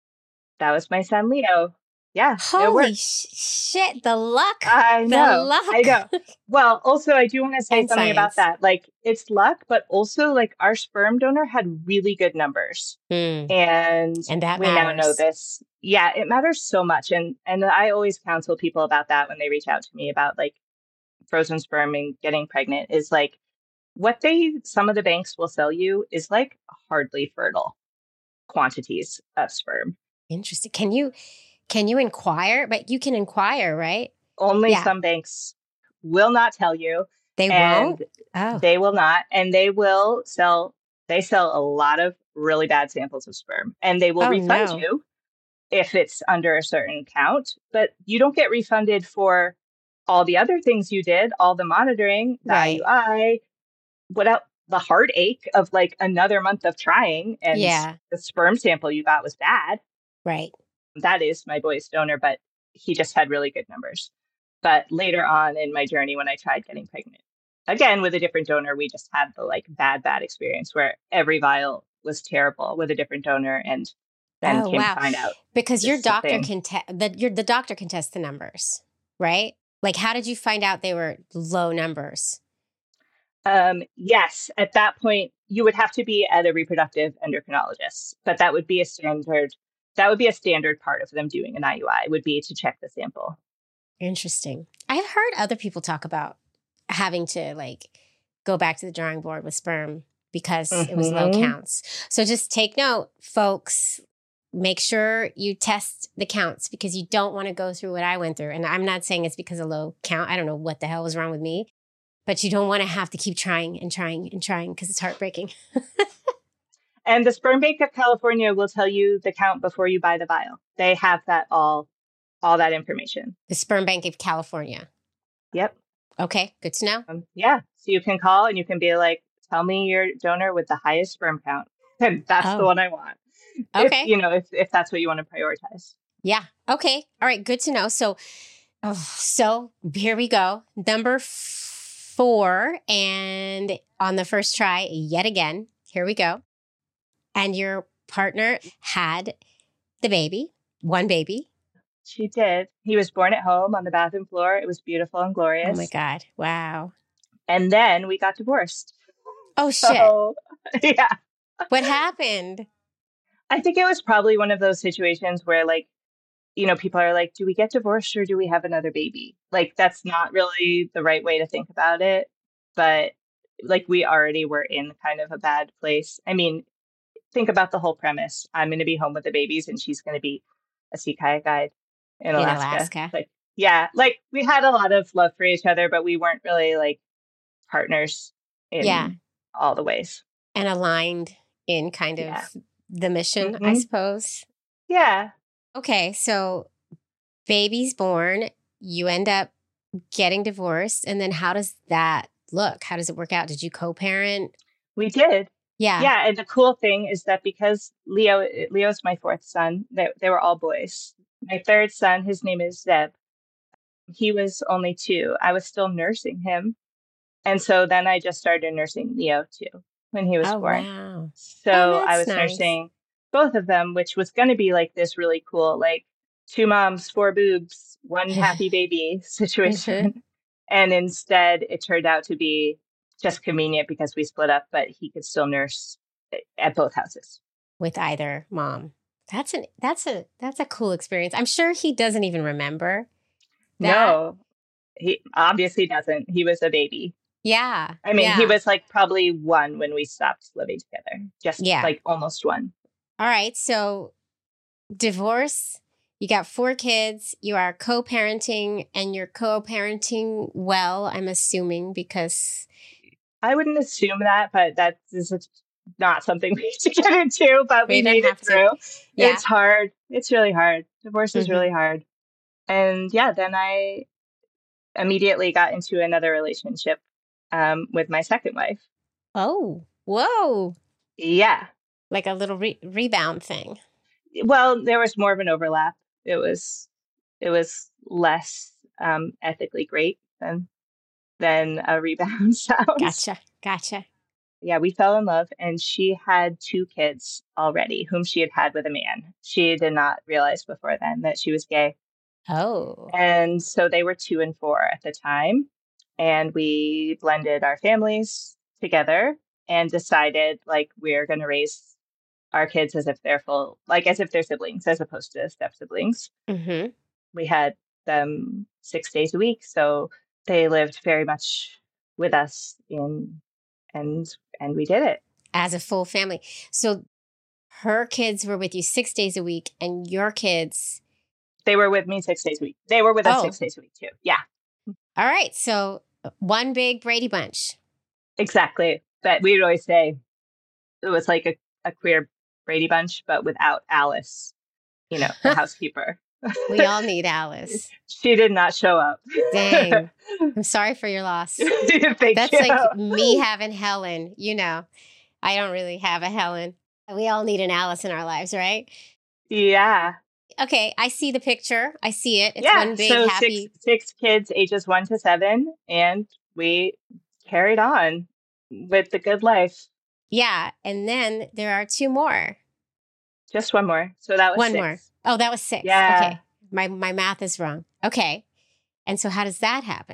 that was my son Leo. Yeah, it Holy worked. sh- shit. The luck. I the know. luck. I know. Well, also, I do want to say And something about science. that. Like, it's luck, but also, like, our sperm donor had really good numbers. Hmm. And, And that we now know matters. this. Yeah, it matters so much. And and I always counsel people about that when they reach out to me about, like, frozen sperm and getting pregnant, is like, what they, some of the banks will sell you is like hardly fertile quantities of sperm. Interesting. Can you can you inquire? But you can inquire, right? Only Yeah. some banks will not tell you. They and won't. Oh, They will not, and they will sell. They sell a lot of really bad samples of sperm, and they will Oh, refund no. you if it's under a certain count. But you don't get refunded for all the other things you did, all the monitoring, the Right. I U I, what else, the heartache of like another month of trying, and Yeah. the sperm sample you got was bad. right. That is my boy's donor, but he just had really good numbers. But later on in my journey, when I tried getting pregnant again with a different donor, we just had the like bad, bad experience where every vial was terrible with a different donor, and then Oh, came wow. to find out. Because your It's the doctor thing. can te- the your the doctor can test the numbers, right? Like, how did you find out they were low numbers? Um, yes, at that point, you would have to be at a reproductive endocrinologist, but that would be a standard. That would be a standard part of them doing an I U I, would be to check the sample. Interesting. I've heard other people talk about having to like go back to the drawing board with sperm because mm-hmm. it was low counts. So just take note, folks. Make sure you test the counts because you don't want to go through what I went through. And I'm not saying it's because of low count. I don't know what the hell was wrong with me, but you don't want to have to keep trying and trying and trying because it's heartbreaking. And the Sperm Bank of California will tell you the count before you buy the vial. They have that all, all that information. The Sperm Bank of California. Yep. Okay. Good to know. Um, yeah. So you can call and you can be like, tell me your donor with the highest sperm count. And that's oh. the one I want. Okay. If, you know, if, if that's what you want to prioritize. Yeah. Okay. All right. Good to know. So, oh, so here we go. Number f- four. And on the first try, yet again, here we go. And your partner had the baby, one baby. She did. He was born at home on the bathroom floor. It was beautiful and glorious. Oh my God. Wow. And then we got divorced. Oh, shit. So, yeah. What happened? I think it was probably one of those situations where, like, you know, people are like, do we get divorced or do we have another baby? Like, that's not really the right way to think about it. But, like, we already were in kind of a bad place. I mean, think about the whole premise. I'm going to be home with the babies and she's going to be a sea kayak guide in Alaska. In Alaska. Like, yeah, like, we had a lot of love for each other, but we weren't really, like, partners in yeah. all the ways. And aligned in kind of yeah. the mission, mm-hmm. I suppose. Yeah. Okay, so baby's born, you end up getting divorced, and then how does that look? How does it work out? Did you co-parent? We did. Yeah. Yeah, and the cool thing is that because Leo, Leo's my fourth son, they, they were all boys. My third son, his name is Zeb. He was only two. I was still nursing him. And so then I just started nursing Leo too when he was oh, born. Wow. So oh, I was nice. nursing both of them, which was going to be like this really cool, like two moms, four boobs, one happy baby situation. Mm-hmm. And instead it turned out to be just convenient because we split up, but he could still nurse at both houses with either mom. That's an that's a that's a cool experience. I'm sure he doesn't even remember that. No, he obviously doesn't. He was a baby. Yeah. I mean, yeah. he was like probably one when we stopped living together. Just yeah. like almost one. All right. So divorce, you got four kids, you are co-parenting, and you're co-parenting well, I'm assuming, because I wouldn't assume that, but that is not something we need to get into, but we, we made it through. Yeah. It's hard. It's really hard. Divorce is mm-hmm. really hard. And yeah, then I immediately got into another relationship um, with my second wife. Oh, whoa. Yeah. Like a little re- rebound thing. Well, there was more of an overlap. It was, it was less um, ethically great than than a rebound sounds. Gotcha. Gotcha. Yeah, we fell in love and she had two kids already whom she had had with a man. She did not realize before then that she was gay. Oh. And so they were two and four at the time. And we blended our families together and decided like we're going to raise our kids as if they're full, like as if they're siblings as opposed to step siblings. Mm-hmm. We had them six days a week. So they lived very much with us in, and, and we did it. As a full family. So her kids were with you six days a week and your kids. They were with me six days a week. They were with us oh. six days a week too. Yeah. All right. So one big Brady Bunch. Exactly. But we'd always say it was like a, a queer Brady Bunch, but without Alice, you know, the housekeeper. We all need Alice. She did not show up. Dang. I'm sorry for your loss. Thank That's you. like me having Helen. You know, I don't really have a Helen. We all need an Alice in our lives, right? Yeah. Okay. I see the picture. I see it. It's yeah. one big so happy. Six, six kids, ages one to seven. And we carried on with the good life. Yeah. And then there are two more. Just one more. So that was one six. more. Oh, that was six. Yeah. Okay. My my math is wrong. Okay. And so how does that happen?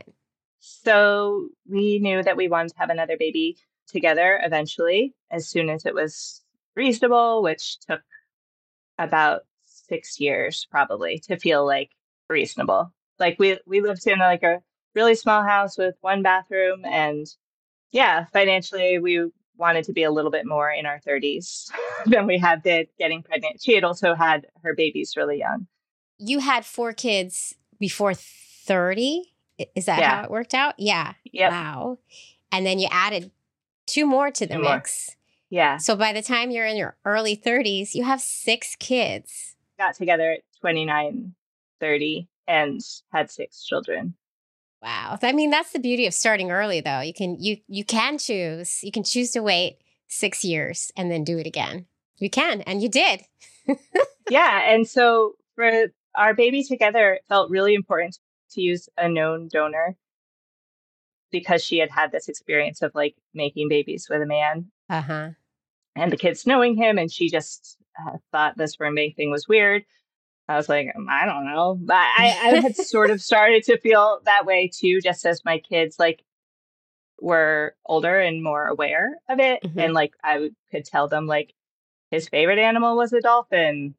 So we knew that we wanted to have another baby together eventually, as soon as it was reasonable, which took about six years probably to feel like reasonable. Like we we lived in like a really small house with one bathroom, and yeah, financially we wanted to be a little bit more in our thirties than we had been getting pregnant. She had also had her babies really young. You had four kids before thirty? I- Is that Yeah. how it worked out? Yeah. Yep. Wow. And then you added two more to the Two more. mix. Yeah. So by the time you're in your early thirties, you have six kids. Got together at twenty-nine, thirty and had six children. Wow. I mean, that's the beauty of starting early though. You can you you can choose. You can choose to wait six years and then do it again. You can, and you did. Yeah. And so for our baby together, it felt really important to use a known donor because she had had this experience of like making babies with a man Uh-huh. and the kids knowing him. And she just uh, thought the sperm bank thing was weird. I was like, "Um, I don't know. But I, I had sort of started to feel that way too, just as my kids like were older and more aware of it. Mhm. And like I would- could tell them like his favorite animal was a dolphin.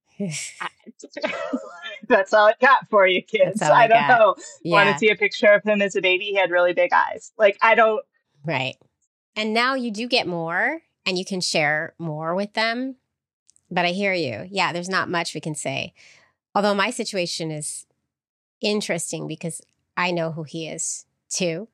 That's all I got for you, kids. That's all I I don't got. know. Want Yeah. to see a picture of him as a baby? He had really big eyes. Like I don't. Right. And now you do get more and you can share more with them. But I hear you. Yeah, there's not much we can say. Although my situation is interesting because I know who he is too,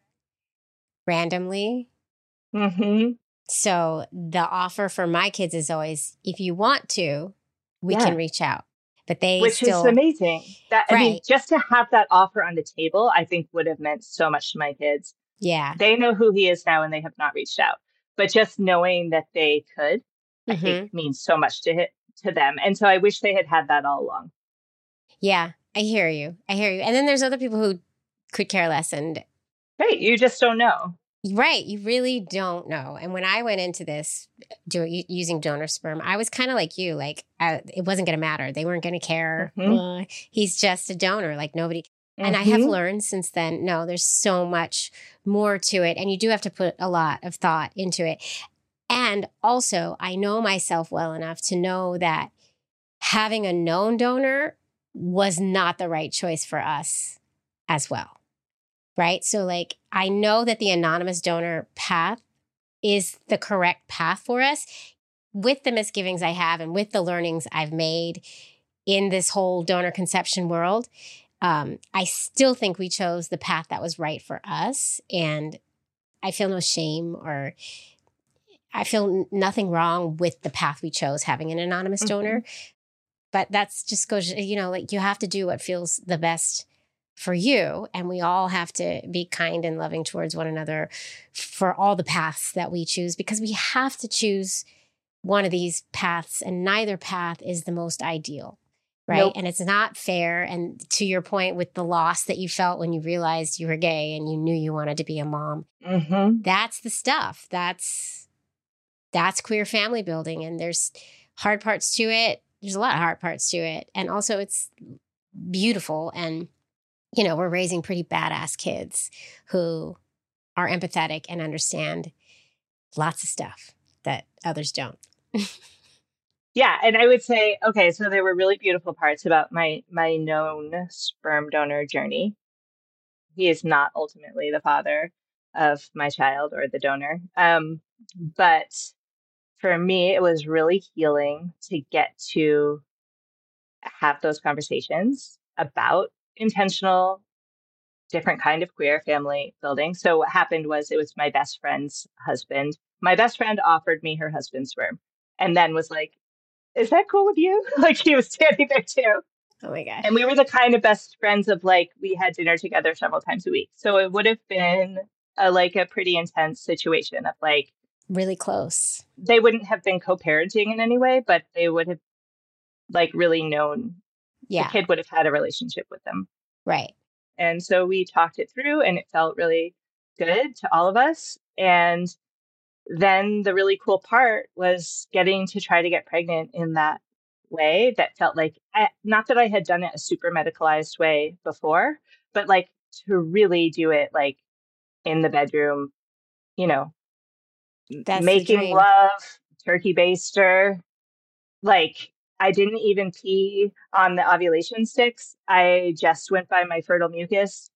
randomly. hmm So the offer for my kids is always, if you want to, we Yeah. can reach out. But they Which still, is amazing. That I mean, Right. just to have that offer on the table, I think would have meant so much to my kids. yeah. They know who he is now, and they have not reached out. But just knowing that they could, I Mhm. think, means so much to hit, to them. And so I wish they had had that all along. Yeah, I hear you. I hear you. And then there's other people who could care less. And Right? You just don't know. right, you really don't know. And when I went into this doing using donor sperm, I was kind of like you, like I, it wasn't going to matter. They weren't going to care. Mhm. Uh, he's just a donor, like nobody. And I have Mhm. learned since then, no, there's so much more to it. And you do have to put a lot of thought into it. And also, I know myself well enough to know that having a known donor was not the right choice for us as well. Right. So, like, I know that the anonymous donor path is the correct path for us with the misgivings I have and with the learnings I've made in this whole donor conception world. Um, I still think we chose the path that was right for us. And I feel no shame or I feel n- nothing wrong with the path we chose, having an anonymous Mhm. donor. But that's just goes, you know, like you have to do what feels the best for you. And we all have to be kind and loving towards one another for all the paths that we choose, because we have to choose one of these paths and neither path is the most ideal. Right. Nope. And it's not fair. And to your point with the loss that you felt when you realized you were gay and you knew you wanted to be a mom, Mhm. that's the stuff. That's that's queer family building. And there's hard parts to it. There's a lot of hard parts to it. And also it's beautiful. And, you know, we're raising pretty badass kids who are empathetic and understand lots of stuff that others don't. Yeah, and I would say, okay, so there were really beautiful parts about my my known sperm donor journey. He is not ultimately the father of my child or the donor. Um, but for me, it was really healing to get to have those conversations about intentional, different kind of queer family building. So what happened was it was my best friend's husband. My best friend offered me her husband's sperm and then was like, is that cool with you? Like he was standing there too. Oh my gosh. And we were the kind of best friends of like, we had dinner together several times a week. So it would have been a, like a pretty intense situation of like, Really close. they wouldn't have been co-parenting in any way, but they would have like really known Yeah. the kid would have had a relationship with them. Right. And so we talked it through and it felt really good to all of us. And then the really cool part was getting to try to get pregnant in that way that felt like, I, not that I had done it a super medicalized way before, but like to really do it like in the bedroom, you know, m- That's the making dream. love, turkey baster, like I didn't even pee on the ovulation sticks. I just went by my fertile mucus.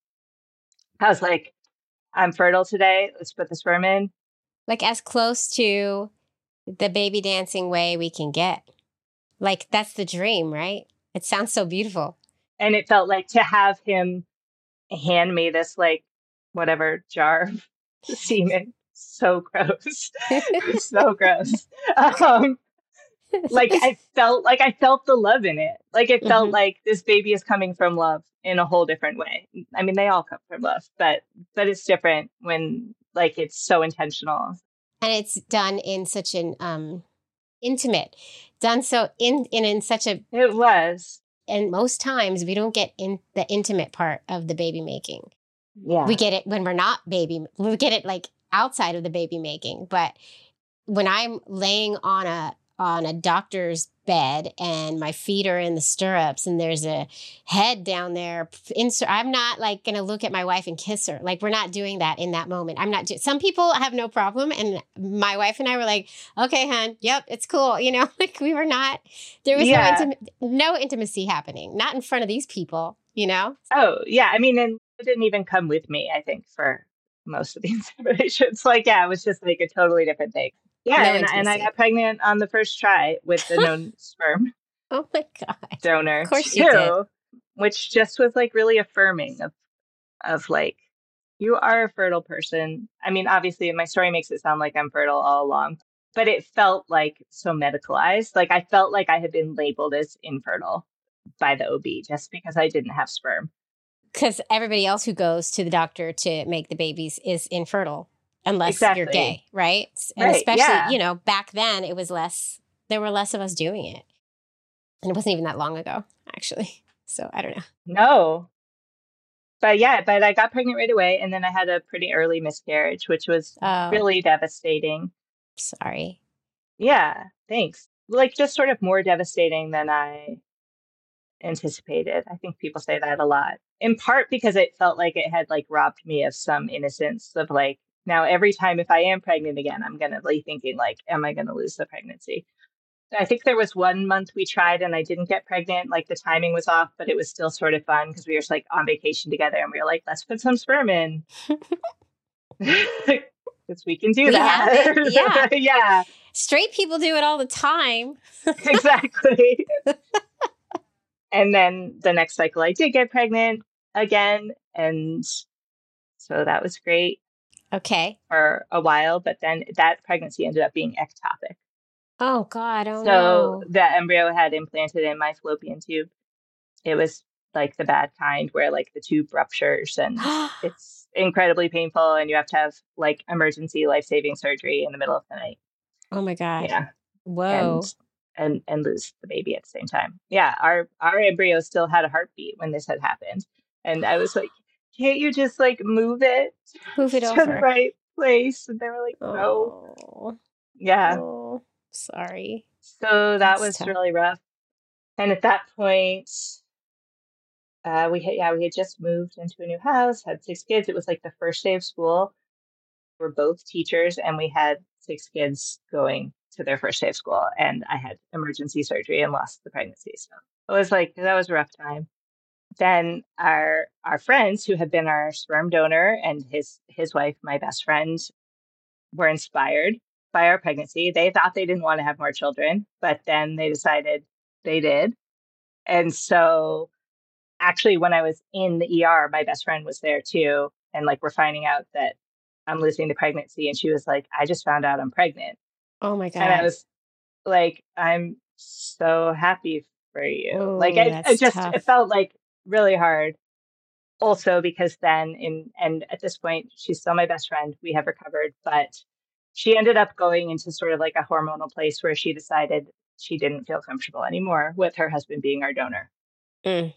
I was like, I'm fertile today. Let's put the sperm in. Like as close to the baby dancing way we can get. Like that's the dream, right? It sounds so beautiful. And it felt like to have him hand me this, like, whatever jar of semen. So gross. So gross. Um, like I felt like I felt the love in it. Like it felt Mhm. like this baby is coming from love in a whole different way. I mean, they all come from love, but but it's different when like it's so intentional. And it's done in such an um intimate, done so in in, in such a It was. and most times we don't get in the intimate part of the baby making. Yeah. We get it when we're not baby. We get it like outside of the baby making. But when I'm laying on a on a doctor's bed and my feet are in the stirrups and there's a head down there, insert, I'm not like going to look at my wife and kiss her. Like we're not doing that in that moment. I'm not. Do- Some people have no problem, and my wife and I were like, "Okay, hon, yep, it's cool." You know, like we were not. There was Yeah. no intim- no intimacy happening. Not in front of these people. You know. Oh, yeah. I mean, and it didn't even come with me, I think, for most of the inseminations. Like, yeah, it was just like a totally different thing. Yeah, No and, and I intimacy. got pregnant on the first try with the known sperm Oh my God. donor, Of course too, you did. which just was like really affirming of of like, you are a fertile person. I mean, obviously, my story makes it sound like I'm fertile all along, but it felt like so medicalized. Like I felt like I had been labeled as infertile by the O B just because I didn't have sperm. Because everybody else who goes to the doctor to make the babies is infertile unless Exactly. you're gay, right? And Right, especially, yeah. you know, back then it was less, there were less of us doing it. And it wasn't even that long ago, actually. So I don't know. No. But yeah, but I got pregnant right away, and then I had a pretty early miscarriage, which was Oh, really devastating. sorry. Yeah, thanks. Like just sort of more devastating than I anticipated. I think people say that a lot. In part because it felt like it had like robbed me of some innocence of like, now every time if I am pregnant again, I'm gonna be thinking like, am I gonna lose the pregnancy? I think there was one month we tried and I didn't get pregnant. Like the timing was off, but it was still sort of fun because we were just like on vacation together and we were like, let's put some sperm in. Because we can do We that. have it, yeah. Yeah, Straight people do it all the time. exactly. And then the next cycle, I did get pregnant again. And so that was great Okay. for a while. But then that pregnancy ended up being ectopic. Oh, God. Oh, So no. the embryo had implanted in my fallopian tube. It was like the bad kind where like the tube ruptures and it's incredibly painful and you have to have like emergency life-saving surgery in the middle of the night. Oh, my God. Yeah. Whoa. And and and lose the baby at the same time. Yeah, our our embryo still had a heartbeat when this had happened. And I was like, can't you just like move it Move it to over. the right place? And they were like, no. Oh, Yeah. oh, sorry. So that That's was tough. really rough. And at that point, uh, we had yeah, we had just moved into a new house, had six kids. It was like the first day of school. We're both teachers, and we had six kids going to their first day of school. And I had emergency surgery and lost the pregnancy. So it was like that was a rough time. Then our our friends who had been our sperm donor and his his wife, my best friend, were inspired by our pregnancy. They thought they didn't want to have more children, but then they decided they did. And so actually when I was in the E R, my best friend was there too. And like we're finding out that I'm losing the pregnancy. And she was like, I just found out I'm pregnant. Oh, my And I God. was like, I'm so happy for you. Oh, like it, that's it just tough. it felt like really hard. Also because then in and at this point she's still my best friend. We have recovered, but she ended up going into sort of like a hormonal place where she decided she didn't feel comfortable anymore with her husband being our donor. Mm.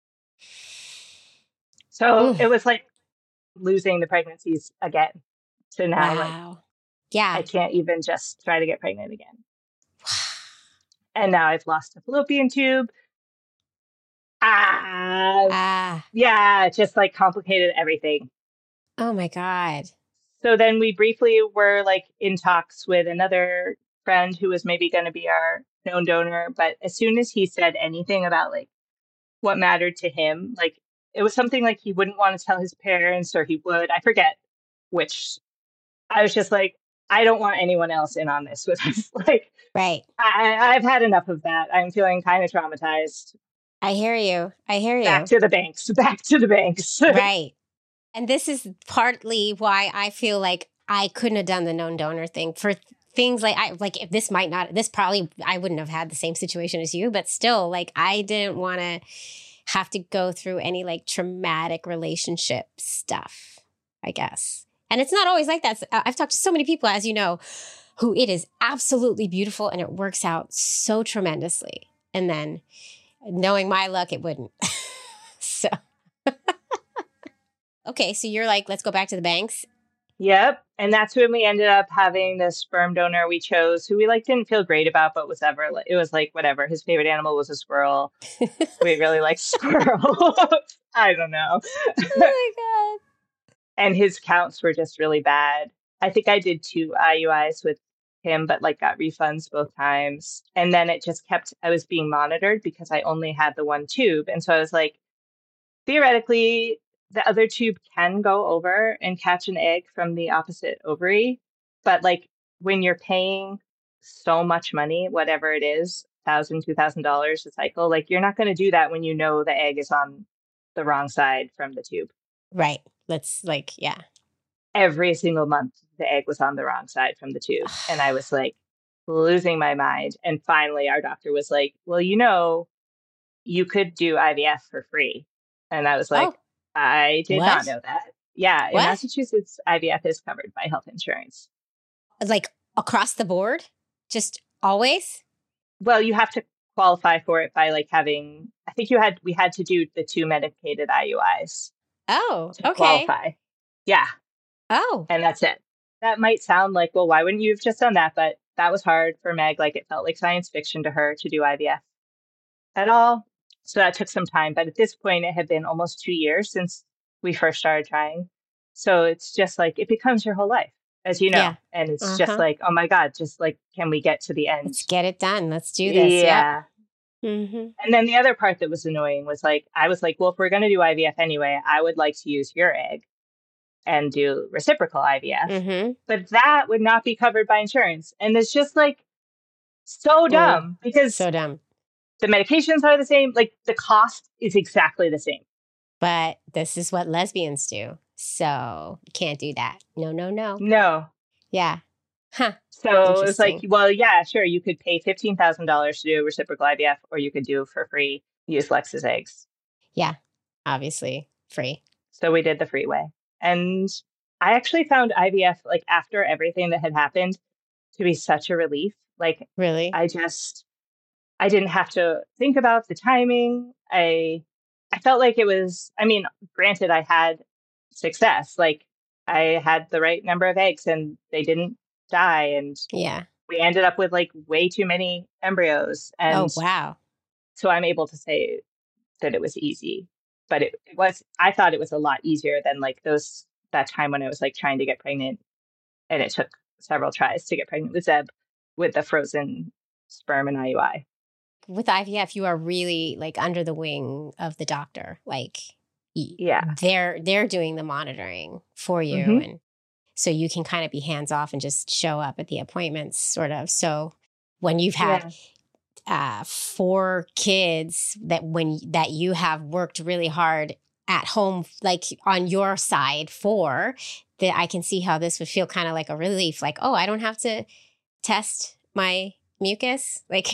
So Mm. it was like losing the pregnancies again. So now like Wow. Yeah. I can't even just try to get pregnant again. And now I've lost a fallopian tube. Ah, Ah. yeah, it just like complicated everything. Oh, my God. So then we briefly were like in talks with another friend who was maybe going to be our known donor, but as soon as he said anything about like what mattered to him, like it was something like he wouldn't want to tell his parents or he would, I forget which. I was just like, I don't want anyone else in on this with us. Like, Right. I, I've had enough of that. I'm feeling kind of traumatized. I hear you. I hear you. Back to the banks. Back to the banks. Right. And this is partly why I feel like I couldn't have done the known donor thing for things like I like if this might not this probably I wouldn't have had the same situation as you, but still like I didn't want to have to go through any like traumatic relationship stuff, I guess. And it's not always like that. I've talked to so many people, as you know, who it is absolutely beautiful and it works out so tremendously. And then knowing my luck, it wouldn't. So, okay. So you're like, let's go back to the banks. Yep. And that's when we ended up having the sperm donor we chose, who we like didn't feel great about, but was ever, it was like, whatever. His favorite animal was a squirrel. We really liked squirrel. I don't know. Oh my God. And his counts were just really bad. I think I did two I U Is with him, but like got refunds both times. And then it just kept, I was being monitored because I only had the one tube. And so I was like, theoretically, the other tube can go over and catch an egg from the opposite ovary. But like when you're paying so much money, whatever it is, thousand, two thousand dollars a cycle, like you're not going to do that when you know the egg is on the wrong side from the tube. Right. Let's like, yeah. Every single month, the egg was on the wrong side from the tube. And I was like losing my mind. And finally, our doctor was like, well, you know, you could do I V F for free. And I was like, Oh. I did What? not know that. Yeah. In What? Massachusetts, I V F is covered by health insurance. Like across the board? Just always? Well, you have to qualify for it by like having, I think you had, we had to do the two medicated I U Is Oh, to okay. qualify. Yeah. Oh, And that's it. That might sound like, well, why wouldn't you have just done that? But that was hard for Meg. Like it felt like science fiction to her to do I V F at all. So that took some time. But at this point, it had been almost two years since we first started trying. So it's just like, it becomes your whole life, as you know. Yeah. And it's Uh-huh. just like, oh my God, just like, can we get to the end? let's get it done. Let's do this. Yeah. Mm-hmm. And then the other part that was annoying was like, I was like, well, if we're going to do I V F anyway, I would like to use your egg and do reciprocal I V F. Mm-hmm. But that would not be covered by insurance. And it's just like so dumb because So dumb. the medications are the same. Like the cost is exactly the same. But this is what lesbians do. So you can't do that. No, no, no. No. Yeah. Huh. So it was like, Interesting. well, yeah, sure. You could pay fifteen thousand dollars to do reciprocal I V F, or you could do for free, use Lex's eggs. Yeah. Obviously free. So we did the free way. And I actually found I V F, like after everything that had happened, to be such a relief. Like Really? I just, I didn't have to think about the timing. I, I felt like it was, I mean, granted, I had success. Like I had the right number of eggs and they didn't die. And yeah. we ended up with like way too many embryos. And Oh, wow. so I'm able to say that it was easy, but it, it was, I thought it was a lot easier than like those, that time when I was like trying to get pregnant and it took several tries to get pregnant with Zeb with the frozen sperm and I U I. With I V F, you are really like under the wing of the doctor. Like, y- Yeah. they're they're doing the monitoring for you, Mhm. and so you can kind of be hands off and just show up at the appointments, sort of. So when you've had Yeah. uh, four kids that when that you have worked really hard at home, like on your side for, that I can see how this would feel kind of like a relief. Like, oh, I don't have to test my mucus. Like.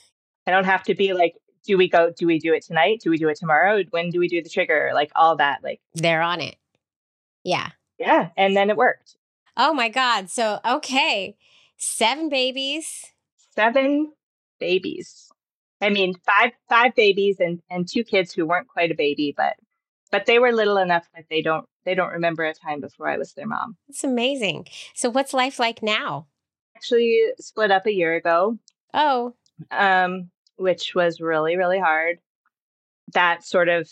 I don't have to be like, do we go, do we do it tonight? Do we do it tomorrow? When do we do the trigger? Like all that, like, They're on it. Yeah. yeah. And then it worked. Oh my God. So, okay. Seven babies. Seven babies. I mean, five, five babies and, and two kids who weren't quite a baby, but, but they were little enough that they don't, they don't remember a time before I was their mom. It's amazing. So what's life like now? Actually split up a year ago. Oh, Um, which was really, really hard. That sort of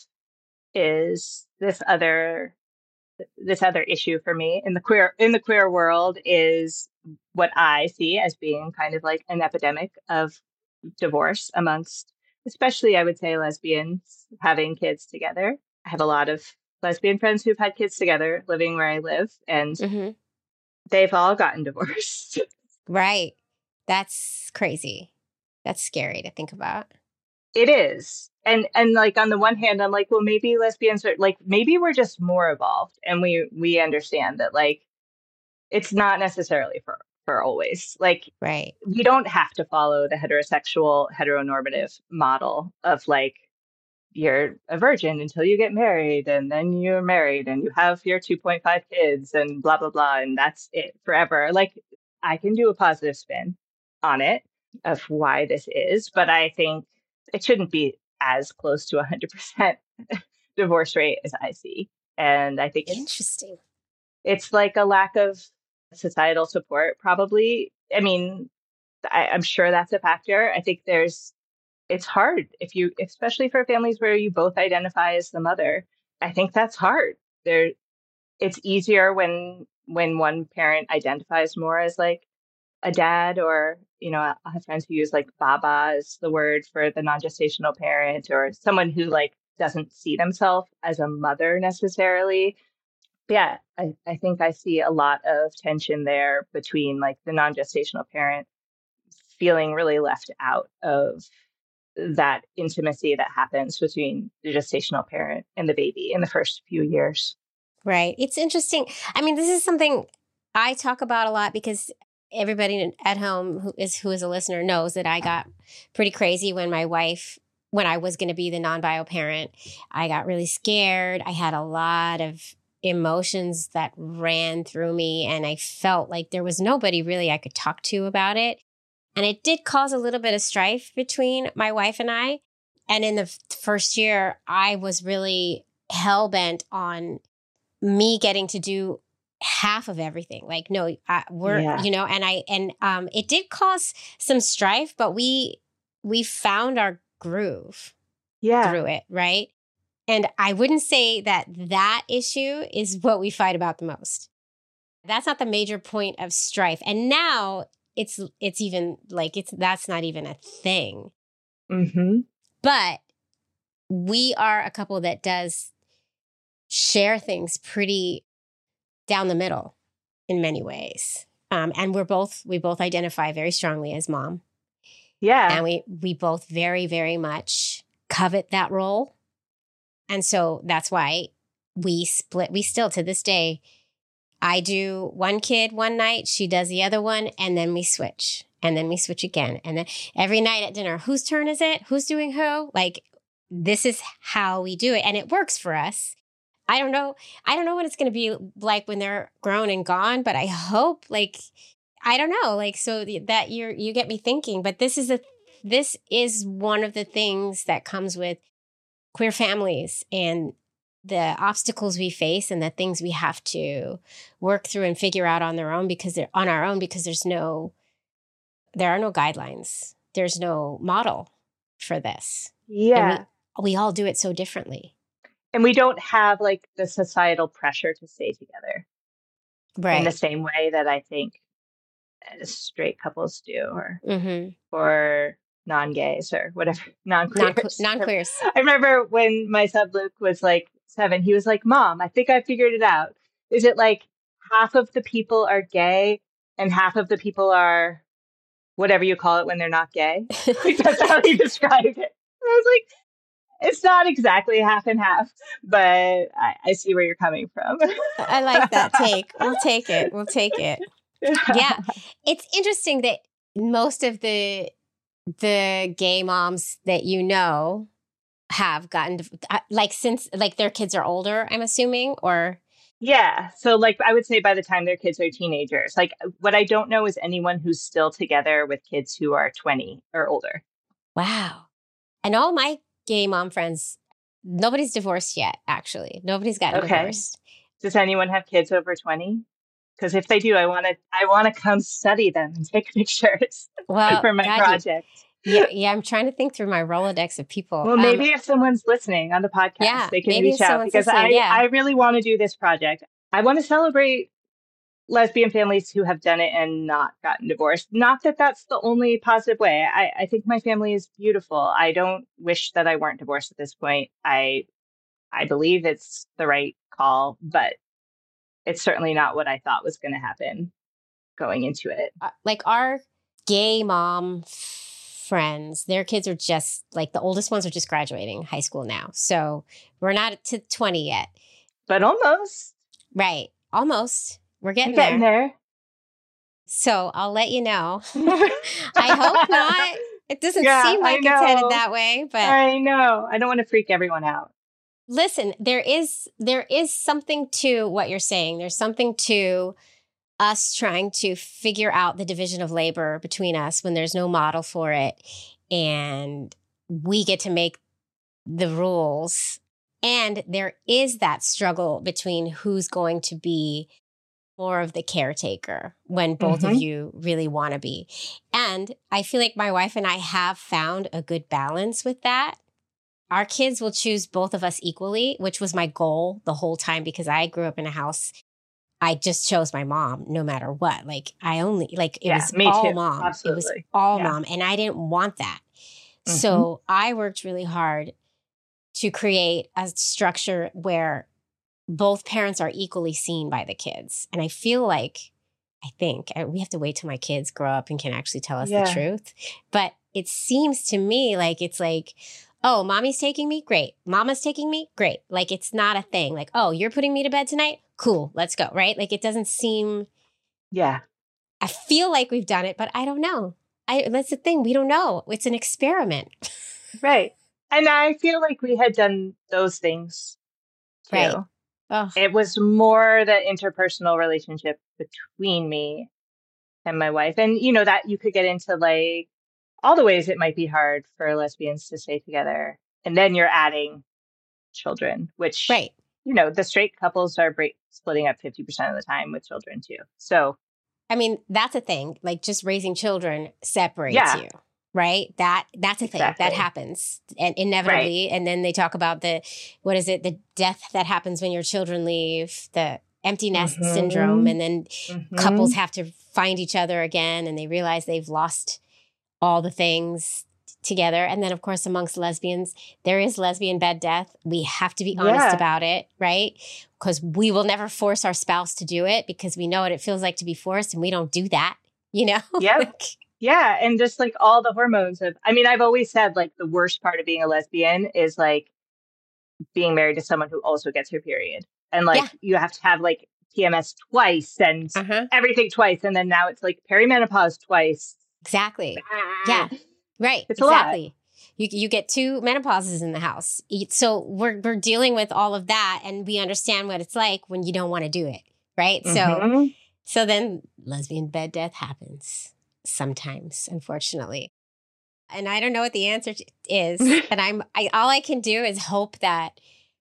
is this other this other issue for me in the queer in the queer world is what I see as being kind of like an epidemic of divorce amongst, especially I would say lesbians having kids together. I have a lot of lesbian friends who've had kids together living where I live, and Mm-hmm. they've all gotten divorced. Right. That's crazy. That's scary to think about. It is. And and like on the one hand, I'm like, well, maybe lesbians are like, maybe we're just more evolved and we we understand that like it's not necessarily for for always. Like Right. we don't have to follow the heterosexual heteronormative model of like you're a virgin until you get married and then you're married and you have your two point five kids and blah blah blah and that's it forever. Like I can do a positive spin on it of why this is, but I think it shouldn't be as close to a hundred percent divorce rate as I see. And I think it's Interesting. it's like a lack of societal support, probably. I mean, I, I'm sure that's a factor. I think there's it's hard if you, especially for families where you both identify as the mother. I think that's hard. There, it's easier when when one parent identifies more as like a dad, or you know, I have friends who use like baba as the word for the non-gestational parent, or someone who like doesn't see themselves as a mother necessarily. But yeah, I, I think I see a lot of tension there between like the non-gestational parent feeling really left out of that intimacy that happens between the gestational parent and the baby in the first few years. Right. It's interesting. I mean, this is something I talk about a lot because everybody at home who is who is a listener knows that I got pretty crazy when my wife, when I was going to be the non-bio parent. I got really scared. I had a lot of emotions that ran through me, and I felt like there was nobody really I could talk to about it. And it did cause a little bit of strife between my wife and I. And in the f- first year, I was really hell-bent on me getting to do half of everything. Like, no, I, we're, Yeah. you know, and I, and um, it did cause some strife, but we, we found our groove Yeah. through it. Right. And I wouldn't say that that issue is what we fight about the most. That's not the major point of strife. And now it's, it's even like, it's, that's not even a thing. Mm-hmm. But we are a couple that does share things pretty down the middle in many ways. Um, and we're both, we both identify very strongly as mom. Yeah. And we, we both very, very much covet that role. And so that's why we split. We still, to this day, I do one kid one night, she does the other one, and then we switch. And then we switch again. And then every night at dinner, whose turn is it? Who's doing who? Like, this is how we do it. And it works for us. I don't know. I don't know what it's going to be like when they're grown and gone, but I hope, like, I don't know, like, so that you're, you get me thinking, but this is a, this is one of the things that comes with queer families and the obstacles we face and the things we have to work through and figure out on their own because they're on our own, because there's no, there are no guidelines. There's no model for this. Yeah. And we, we all do it so differently. And we don't have like the societal pressure to stay together Right. in the same way that I think straight couples do, or Mm-hmm. or non-gays or whatever, non-queers. Non queers. I remember when my son Luke was like seven, he was like, "Mom, I think I figured it out. Is it like half of the people are gay and half of the people are whatever you call it when they're not gay?" Like, that's how he described it. And I was like, it's not exactly half and half, but I, I see where you're coming from. I like that take. We'll take it. We'll take it. Yeah. It's interesting that most of the the gay moms that you know have gotten, like, since, like, their kids are older, I'm assuming, or... Yeah. So, like, I would say by the time their kids are teenagers, like, what I don't know is anyone who's still together with kids who are twenty or older. Wow. And all my gay mom friends, nobody's divorced yet, actually. Nobody's gotten Okay. divorced. Does anyone have kids over twenty? Because if they do, I want to I want to come study them and take pictures Well, for my God, you- project. Yeah, yeah, I'm trying to think through my Rolodex of people. Well, Um, maybe if someone's listening on the podcast, Yeah, they can maybe reach if out, someone's because I, listening, yeah. I really want to do this project. I want to celebrate lesbian families who have done it and not gotten divorced. Not that that's the only positive way. I, I think my family is beautiful. I don't wish that I weren't divorced at this point. I I believe it's the right call, but it's certainly not what I thought was going to happen going into it. Uh, like our gay mom friends, their kids are just like the oldest ones are just graduating high school now. So we're not to twenty yet. But almost. Right. Almost. We're getting, We're getting there. there. So I'll let you know. I hope not. It doesn't Yeah, seem like I it's headed know. that way, but I know. I don't want to freak everyone out. listen, there is there is something to what you're saying. There's something to us trying to figure out the division of labor between us when there's no model for it, and we get to make the rules. And there is that struggle between who's going to be more of the caretaker when both Mhm. of you really want to be. And I feel like my wife and I have found a good balance with that. Our kids will choose both of us equally, which was my goal the whole time, because I grew up in a house. I just chose my mom no matter what. Like I only, like it Yeah, was me all too. mom. It was Absolutely. all Yeah. mom. And I didn't want that. Mhm. So I worked really hard to create a structure where both parents are equally seen by the kids. And I feel like, I think I, we have to wait till my kids grow up and can actually tell us Yeah. the truth. But it seems to me like it's like, oh, mommy's taking me? Great. Mama's taking me? Great. Like it's not a thing. Like, oh, you're putting me to bed tonight? Cool. Let's go. Right? Like it doesn't seem, Yeah. I feel like we've done it, but I don't know. I, that's the thing. We don't know. It's an experiment. Right. And I feel like we had done those things too. Right. Oh, It was more the interpersonal relationship between me and my wife. And, you know, that you could get into like all the ways it might be hard for lesbians to stay together. And then you're adding children, which, right. you know, the straight couples are break, splitting up fifty percent of the time with children too. So, I mean, that's a thing. Like just raising children separates Yeah. you, right? That that's a thing Exactly. that happens, and inevitably. And then they talk about the what is it? The death that happens when your children leave, the empty nest Mhm. syndrome, and then mhm. couples have to find each other again, and they realize they've lost all the things together. And then, of course, amongst lesbians, there is lesbian bed death. We have to be honest Yeah. about it, right? Because we will never force our spouse to do it because we know what it feels like to be forced, and we don't do that, you know? Yep. Like, Yeah. And just like all the hormones of, I mean, I've always said like the worst part of being a lesbian is like being married to someone who also gets her period. And like Yeah. you have to have like P M S twice and uh-huh. everything twice. And then now it's like perimenopause twice. Exactly. Yeah. Right. It's a lot. exactly. You you get two menopauses in the house. You- So we're we're dealing with all of that, and we understand what it's like when you don't want to do it, right? So Mhm. so then lesbian bed death happens sometimes, unfortunately. And I don't know what the answer to- is, and I'm I all I can do is hope that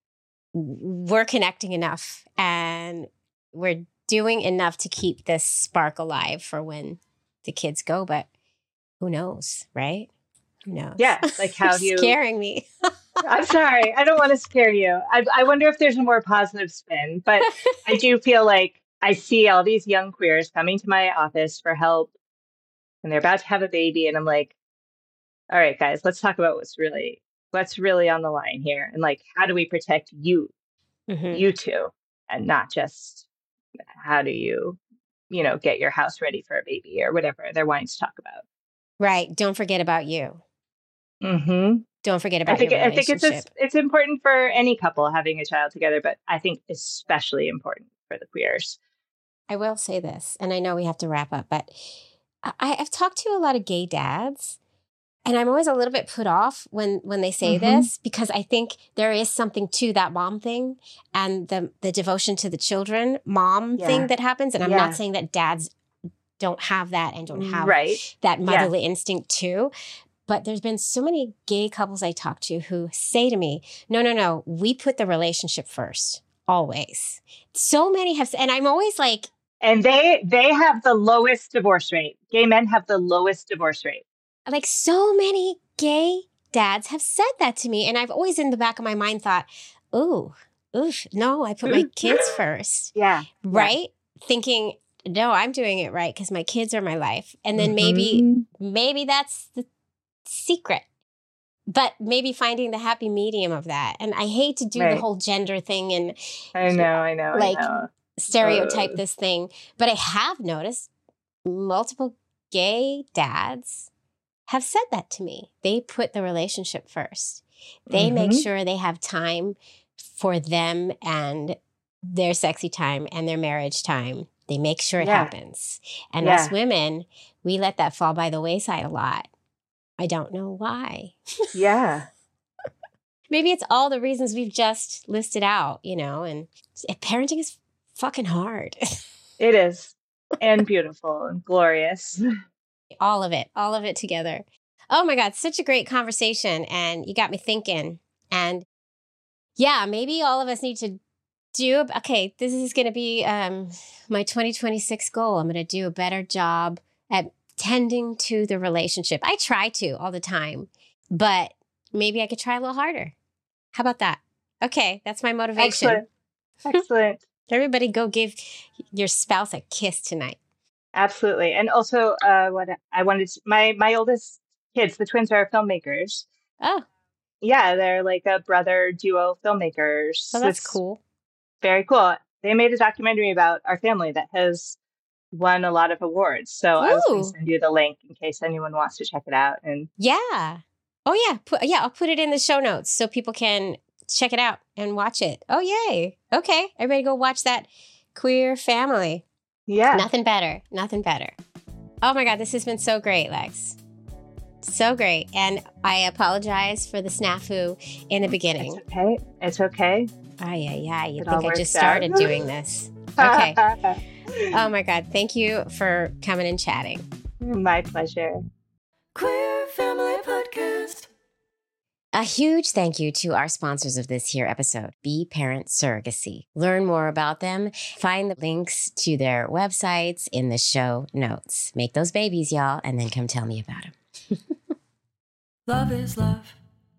we're connecting enough and we're doing enough to keep this spark alive for when the kids go, but who knows, right? Who knows? Yeah. Like how You're do you, scaring me. I'm sorry. I don't want to scare you. I, I wonder if there's a more positive spin, but I do feel like I see all these young queers coming to my office for help and they're about to have a baby. And I'm like, all right, guys, let's talk about what's really, what's really on the line here. And like, how do we protect you, Mhm. you two, and not just how do you, you know, get your house ready for a baby or whatever they're wanting to talk about. Right. Don't forget about you. Mm-hmm. Don't forget I about think your I think it's relationship. it's important for any couple having a child together, but I think especially important for the queers. I will say this, and I know we have to wrap up, but I, I've talked to a lot of gay dads, and I'm always a little bit put off when when they say Mhm. this, because I think there is something to that mom thing and the the devotion to the children mom Yeah. thing that happens. And I'm Yeah. not saying that dads don't have that and don't have Right. that motherly instinct too. But there's been so many gay couples I talk to who say to me, no, no, no, we put the relationship first, always. So many have, and I'm always like, And they they have the lowest divorce rate. Gay men have the lowest divorce rate. like so many gay dads have said that to me. And I've always in the back of my mind thought, ooh, oof, no, I put my kids first. Yeah. Right? Thinking no, I'm doing it right because my kids are my life. And then Mhm. maybe, maybe that's the secret. But maybe finding the happy medium of that. And I hate to do Right. the whole gender thing and I know, I know, like I know. stereotype Ugh. this thing. But I have noticed multiple gay dads have said that to me. They put the relationship first. They make Mhm. sure they have time for them and their sexy time and their marriage time. They make sure it Yeah. happens. And Yeah. us women, we let that fall by the wayside a lot. I don't know why. Yeah. Maybe it's all the reasons we've just listed out, you know, and parenting is fucking hard. It is. And beautiful and glorious. All of it, all of it together. Oh my God, such a great conversation. And you got me thinking. And yeah, maybe all of us need to do, okay, this is going to be um, my twenty twenty-six goal. I'm going to do a better job at tending to the relationship. I try to all the time, but maybe I could try a little harder. How about that? Okay, that's my motivation. Excellent. Excellent. Everybody go give your spouse a kiss tonight. Absolutely. And also, uh, what I wanted to, my, my oldest kids, the twins are filmmakers. Oh, Yeah, they're like a brother duo filmmakers. so that's It's cool. very cool. They made a documentary about our family that has won a lot of awards. So I was going Ooh. to send you the link in case anyone wants to check it out. And Yeah. Oh, yeah. Put, yeah, I'll put it in the show notes so people can check it out and watch it. Oh, yay. Okay. Everybody go watch that Queer Family. yeah, Nothing better. Nothing better. Oh, my God. This has been so great, Lex. So great. And I apologize for the snafu in the beginning. it's okay. It's okay. Oh, yeah, yeah. You It all think I works just out. started doing this. Okay. Oh, my God. Thank you for coming and chatting. My pleasure. Queer Family Podcast. A huge thank you to our sponsors of this here episode, Be Parent Surrogacy. Learn more about them. Find the links to their websites in the show notes. Make those babies, y'all, and then come tell me about them. Love is love.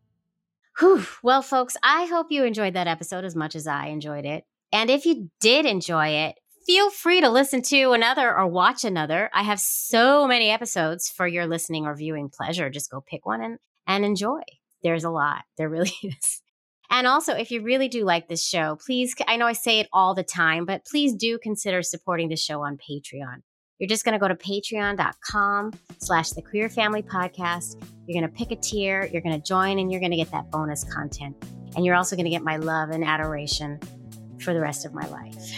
Whew. Well, folks, I hope you enjoyed that episode as much as I enjoyed it. And if you did enjoy it, feel free to listen to another or watch another. I have so many episodes for your listening or viewing pleasure. Just go pick one and, and enjoy. There's a lot. There really is. And also, if you really do like this show, please, I know I say it all the time, but please do consider supporting the show on Patreon. You're just going to go to patreon.com slash the Queer Family Podcast. You're going to pick a tier, you're going to join, and you're going to get that bonus content. And you're also going to get my love and adoration for the rest of my life.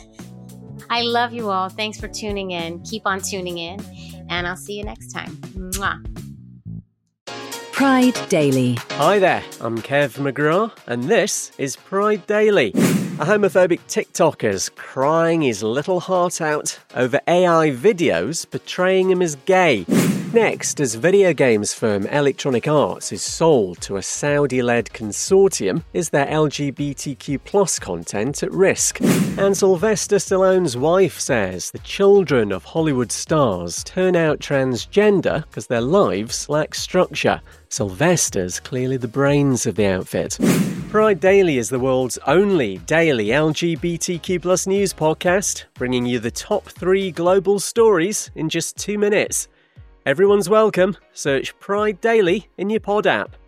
I love you all. Thanks for tuning in. Keep on tuning in, and I'll see you next time. Mwah. Pride Daily. Hi there, I'm Kev McGraw, and this is Pride Daily. A homophobic TikToker's crying his little heart out over A I videos portraying him as gay. Next, as video games firm Electronic Arts is sold to a Saudi-led consortium, is their L G B T Q plus content at risk? And Sylvester Stallone's wife says the children of Hollywood stars turn out transgender because their lives lack structure. Sylvester's clearly the brains of the outfit. Pride Daily is the world's only daily L G B T Q plus news podcast, bringing you the top three global stories in just two minutes. Everyone's welcome. Search Pride Daily in your pod app.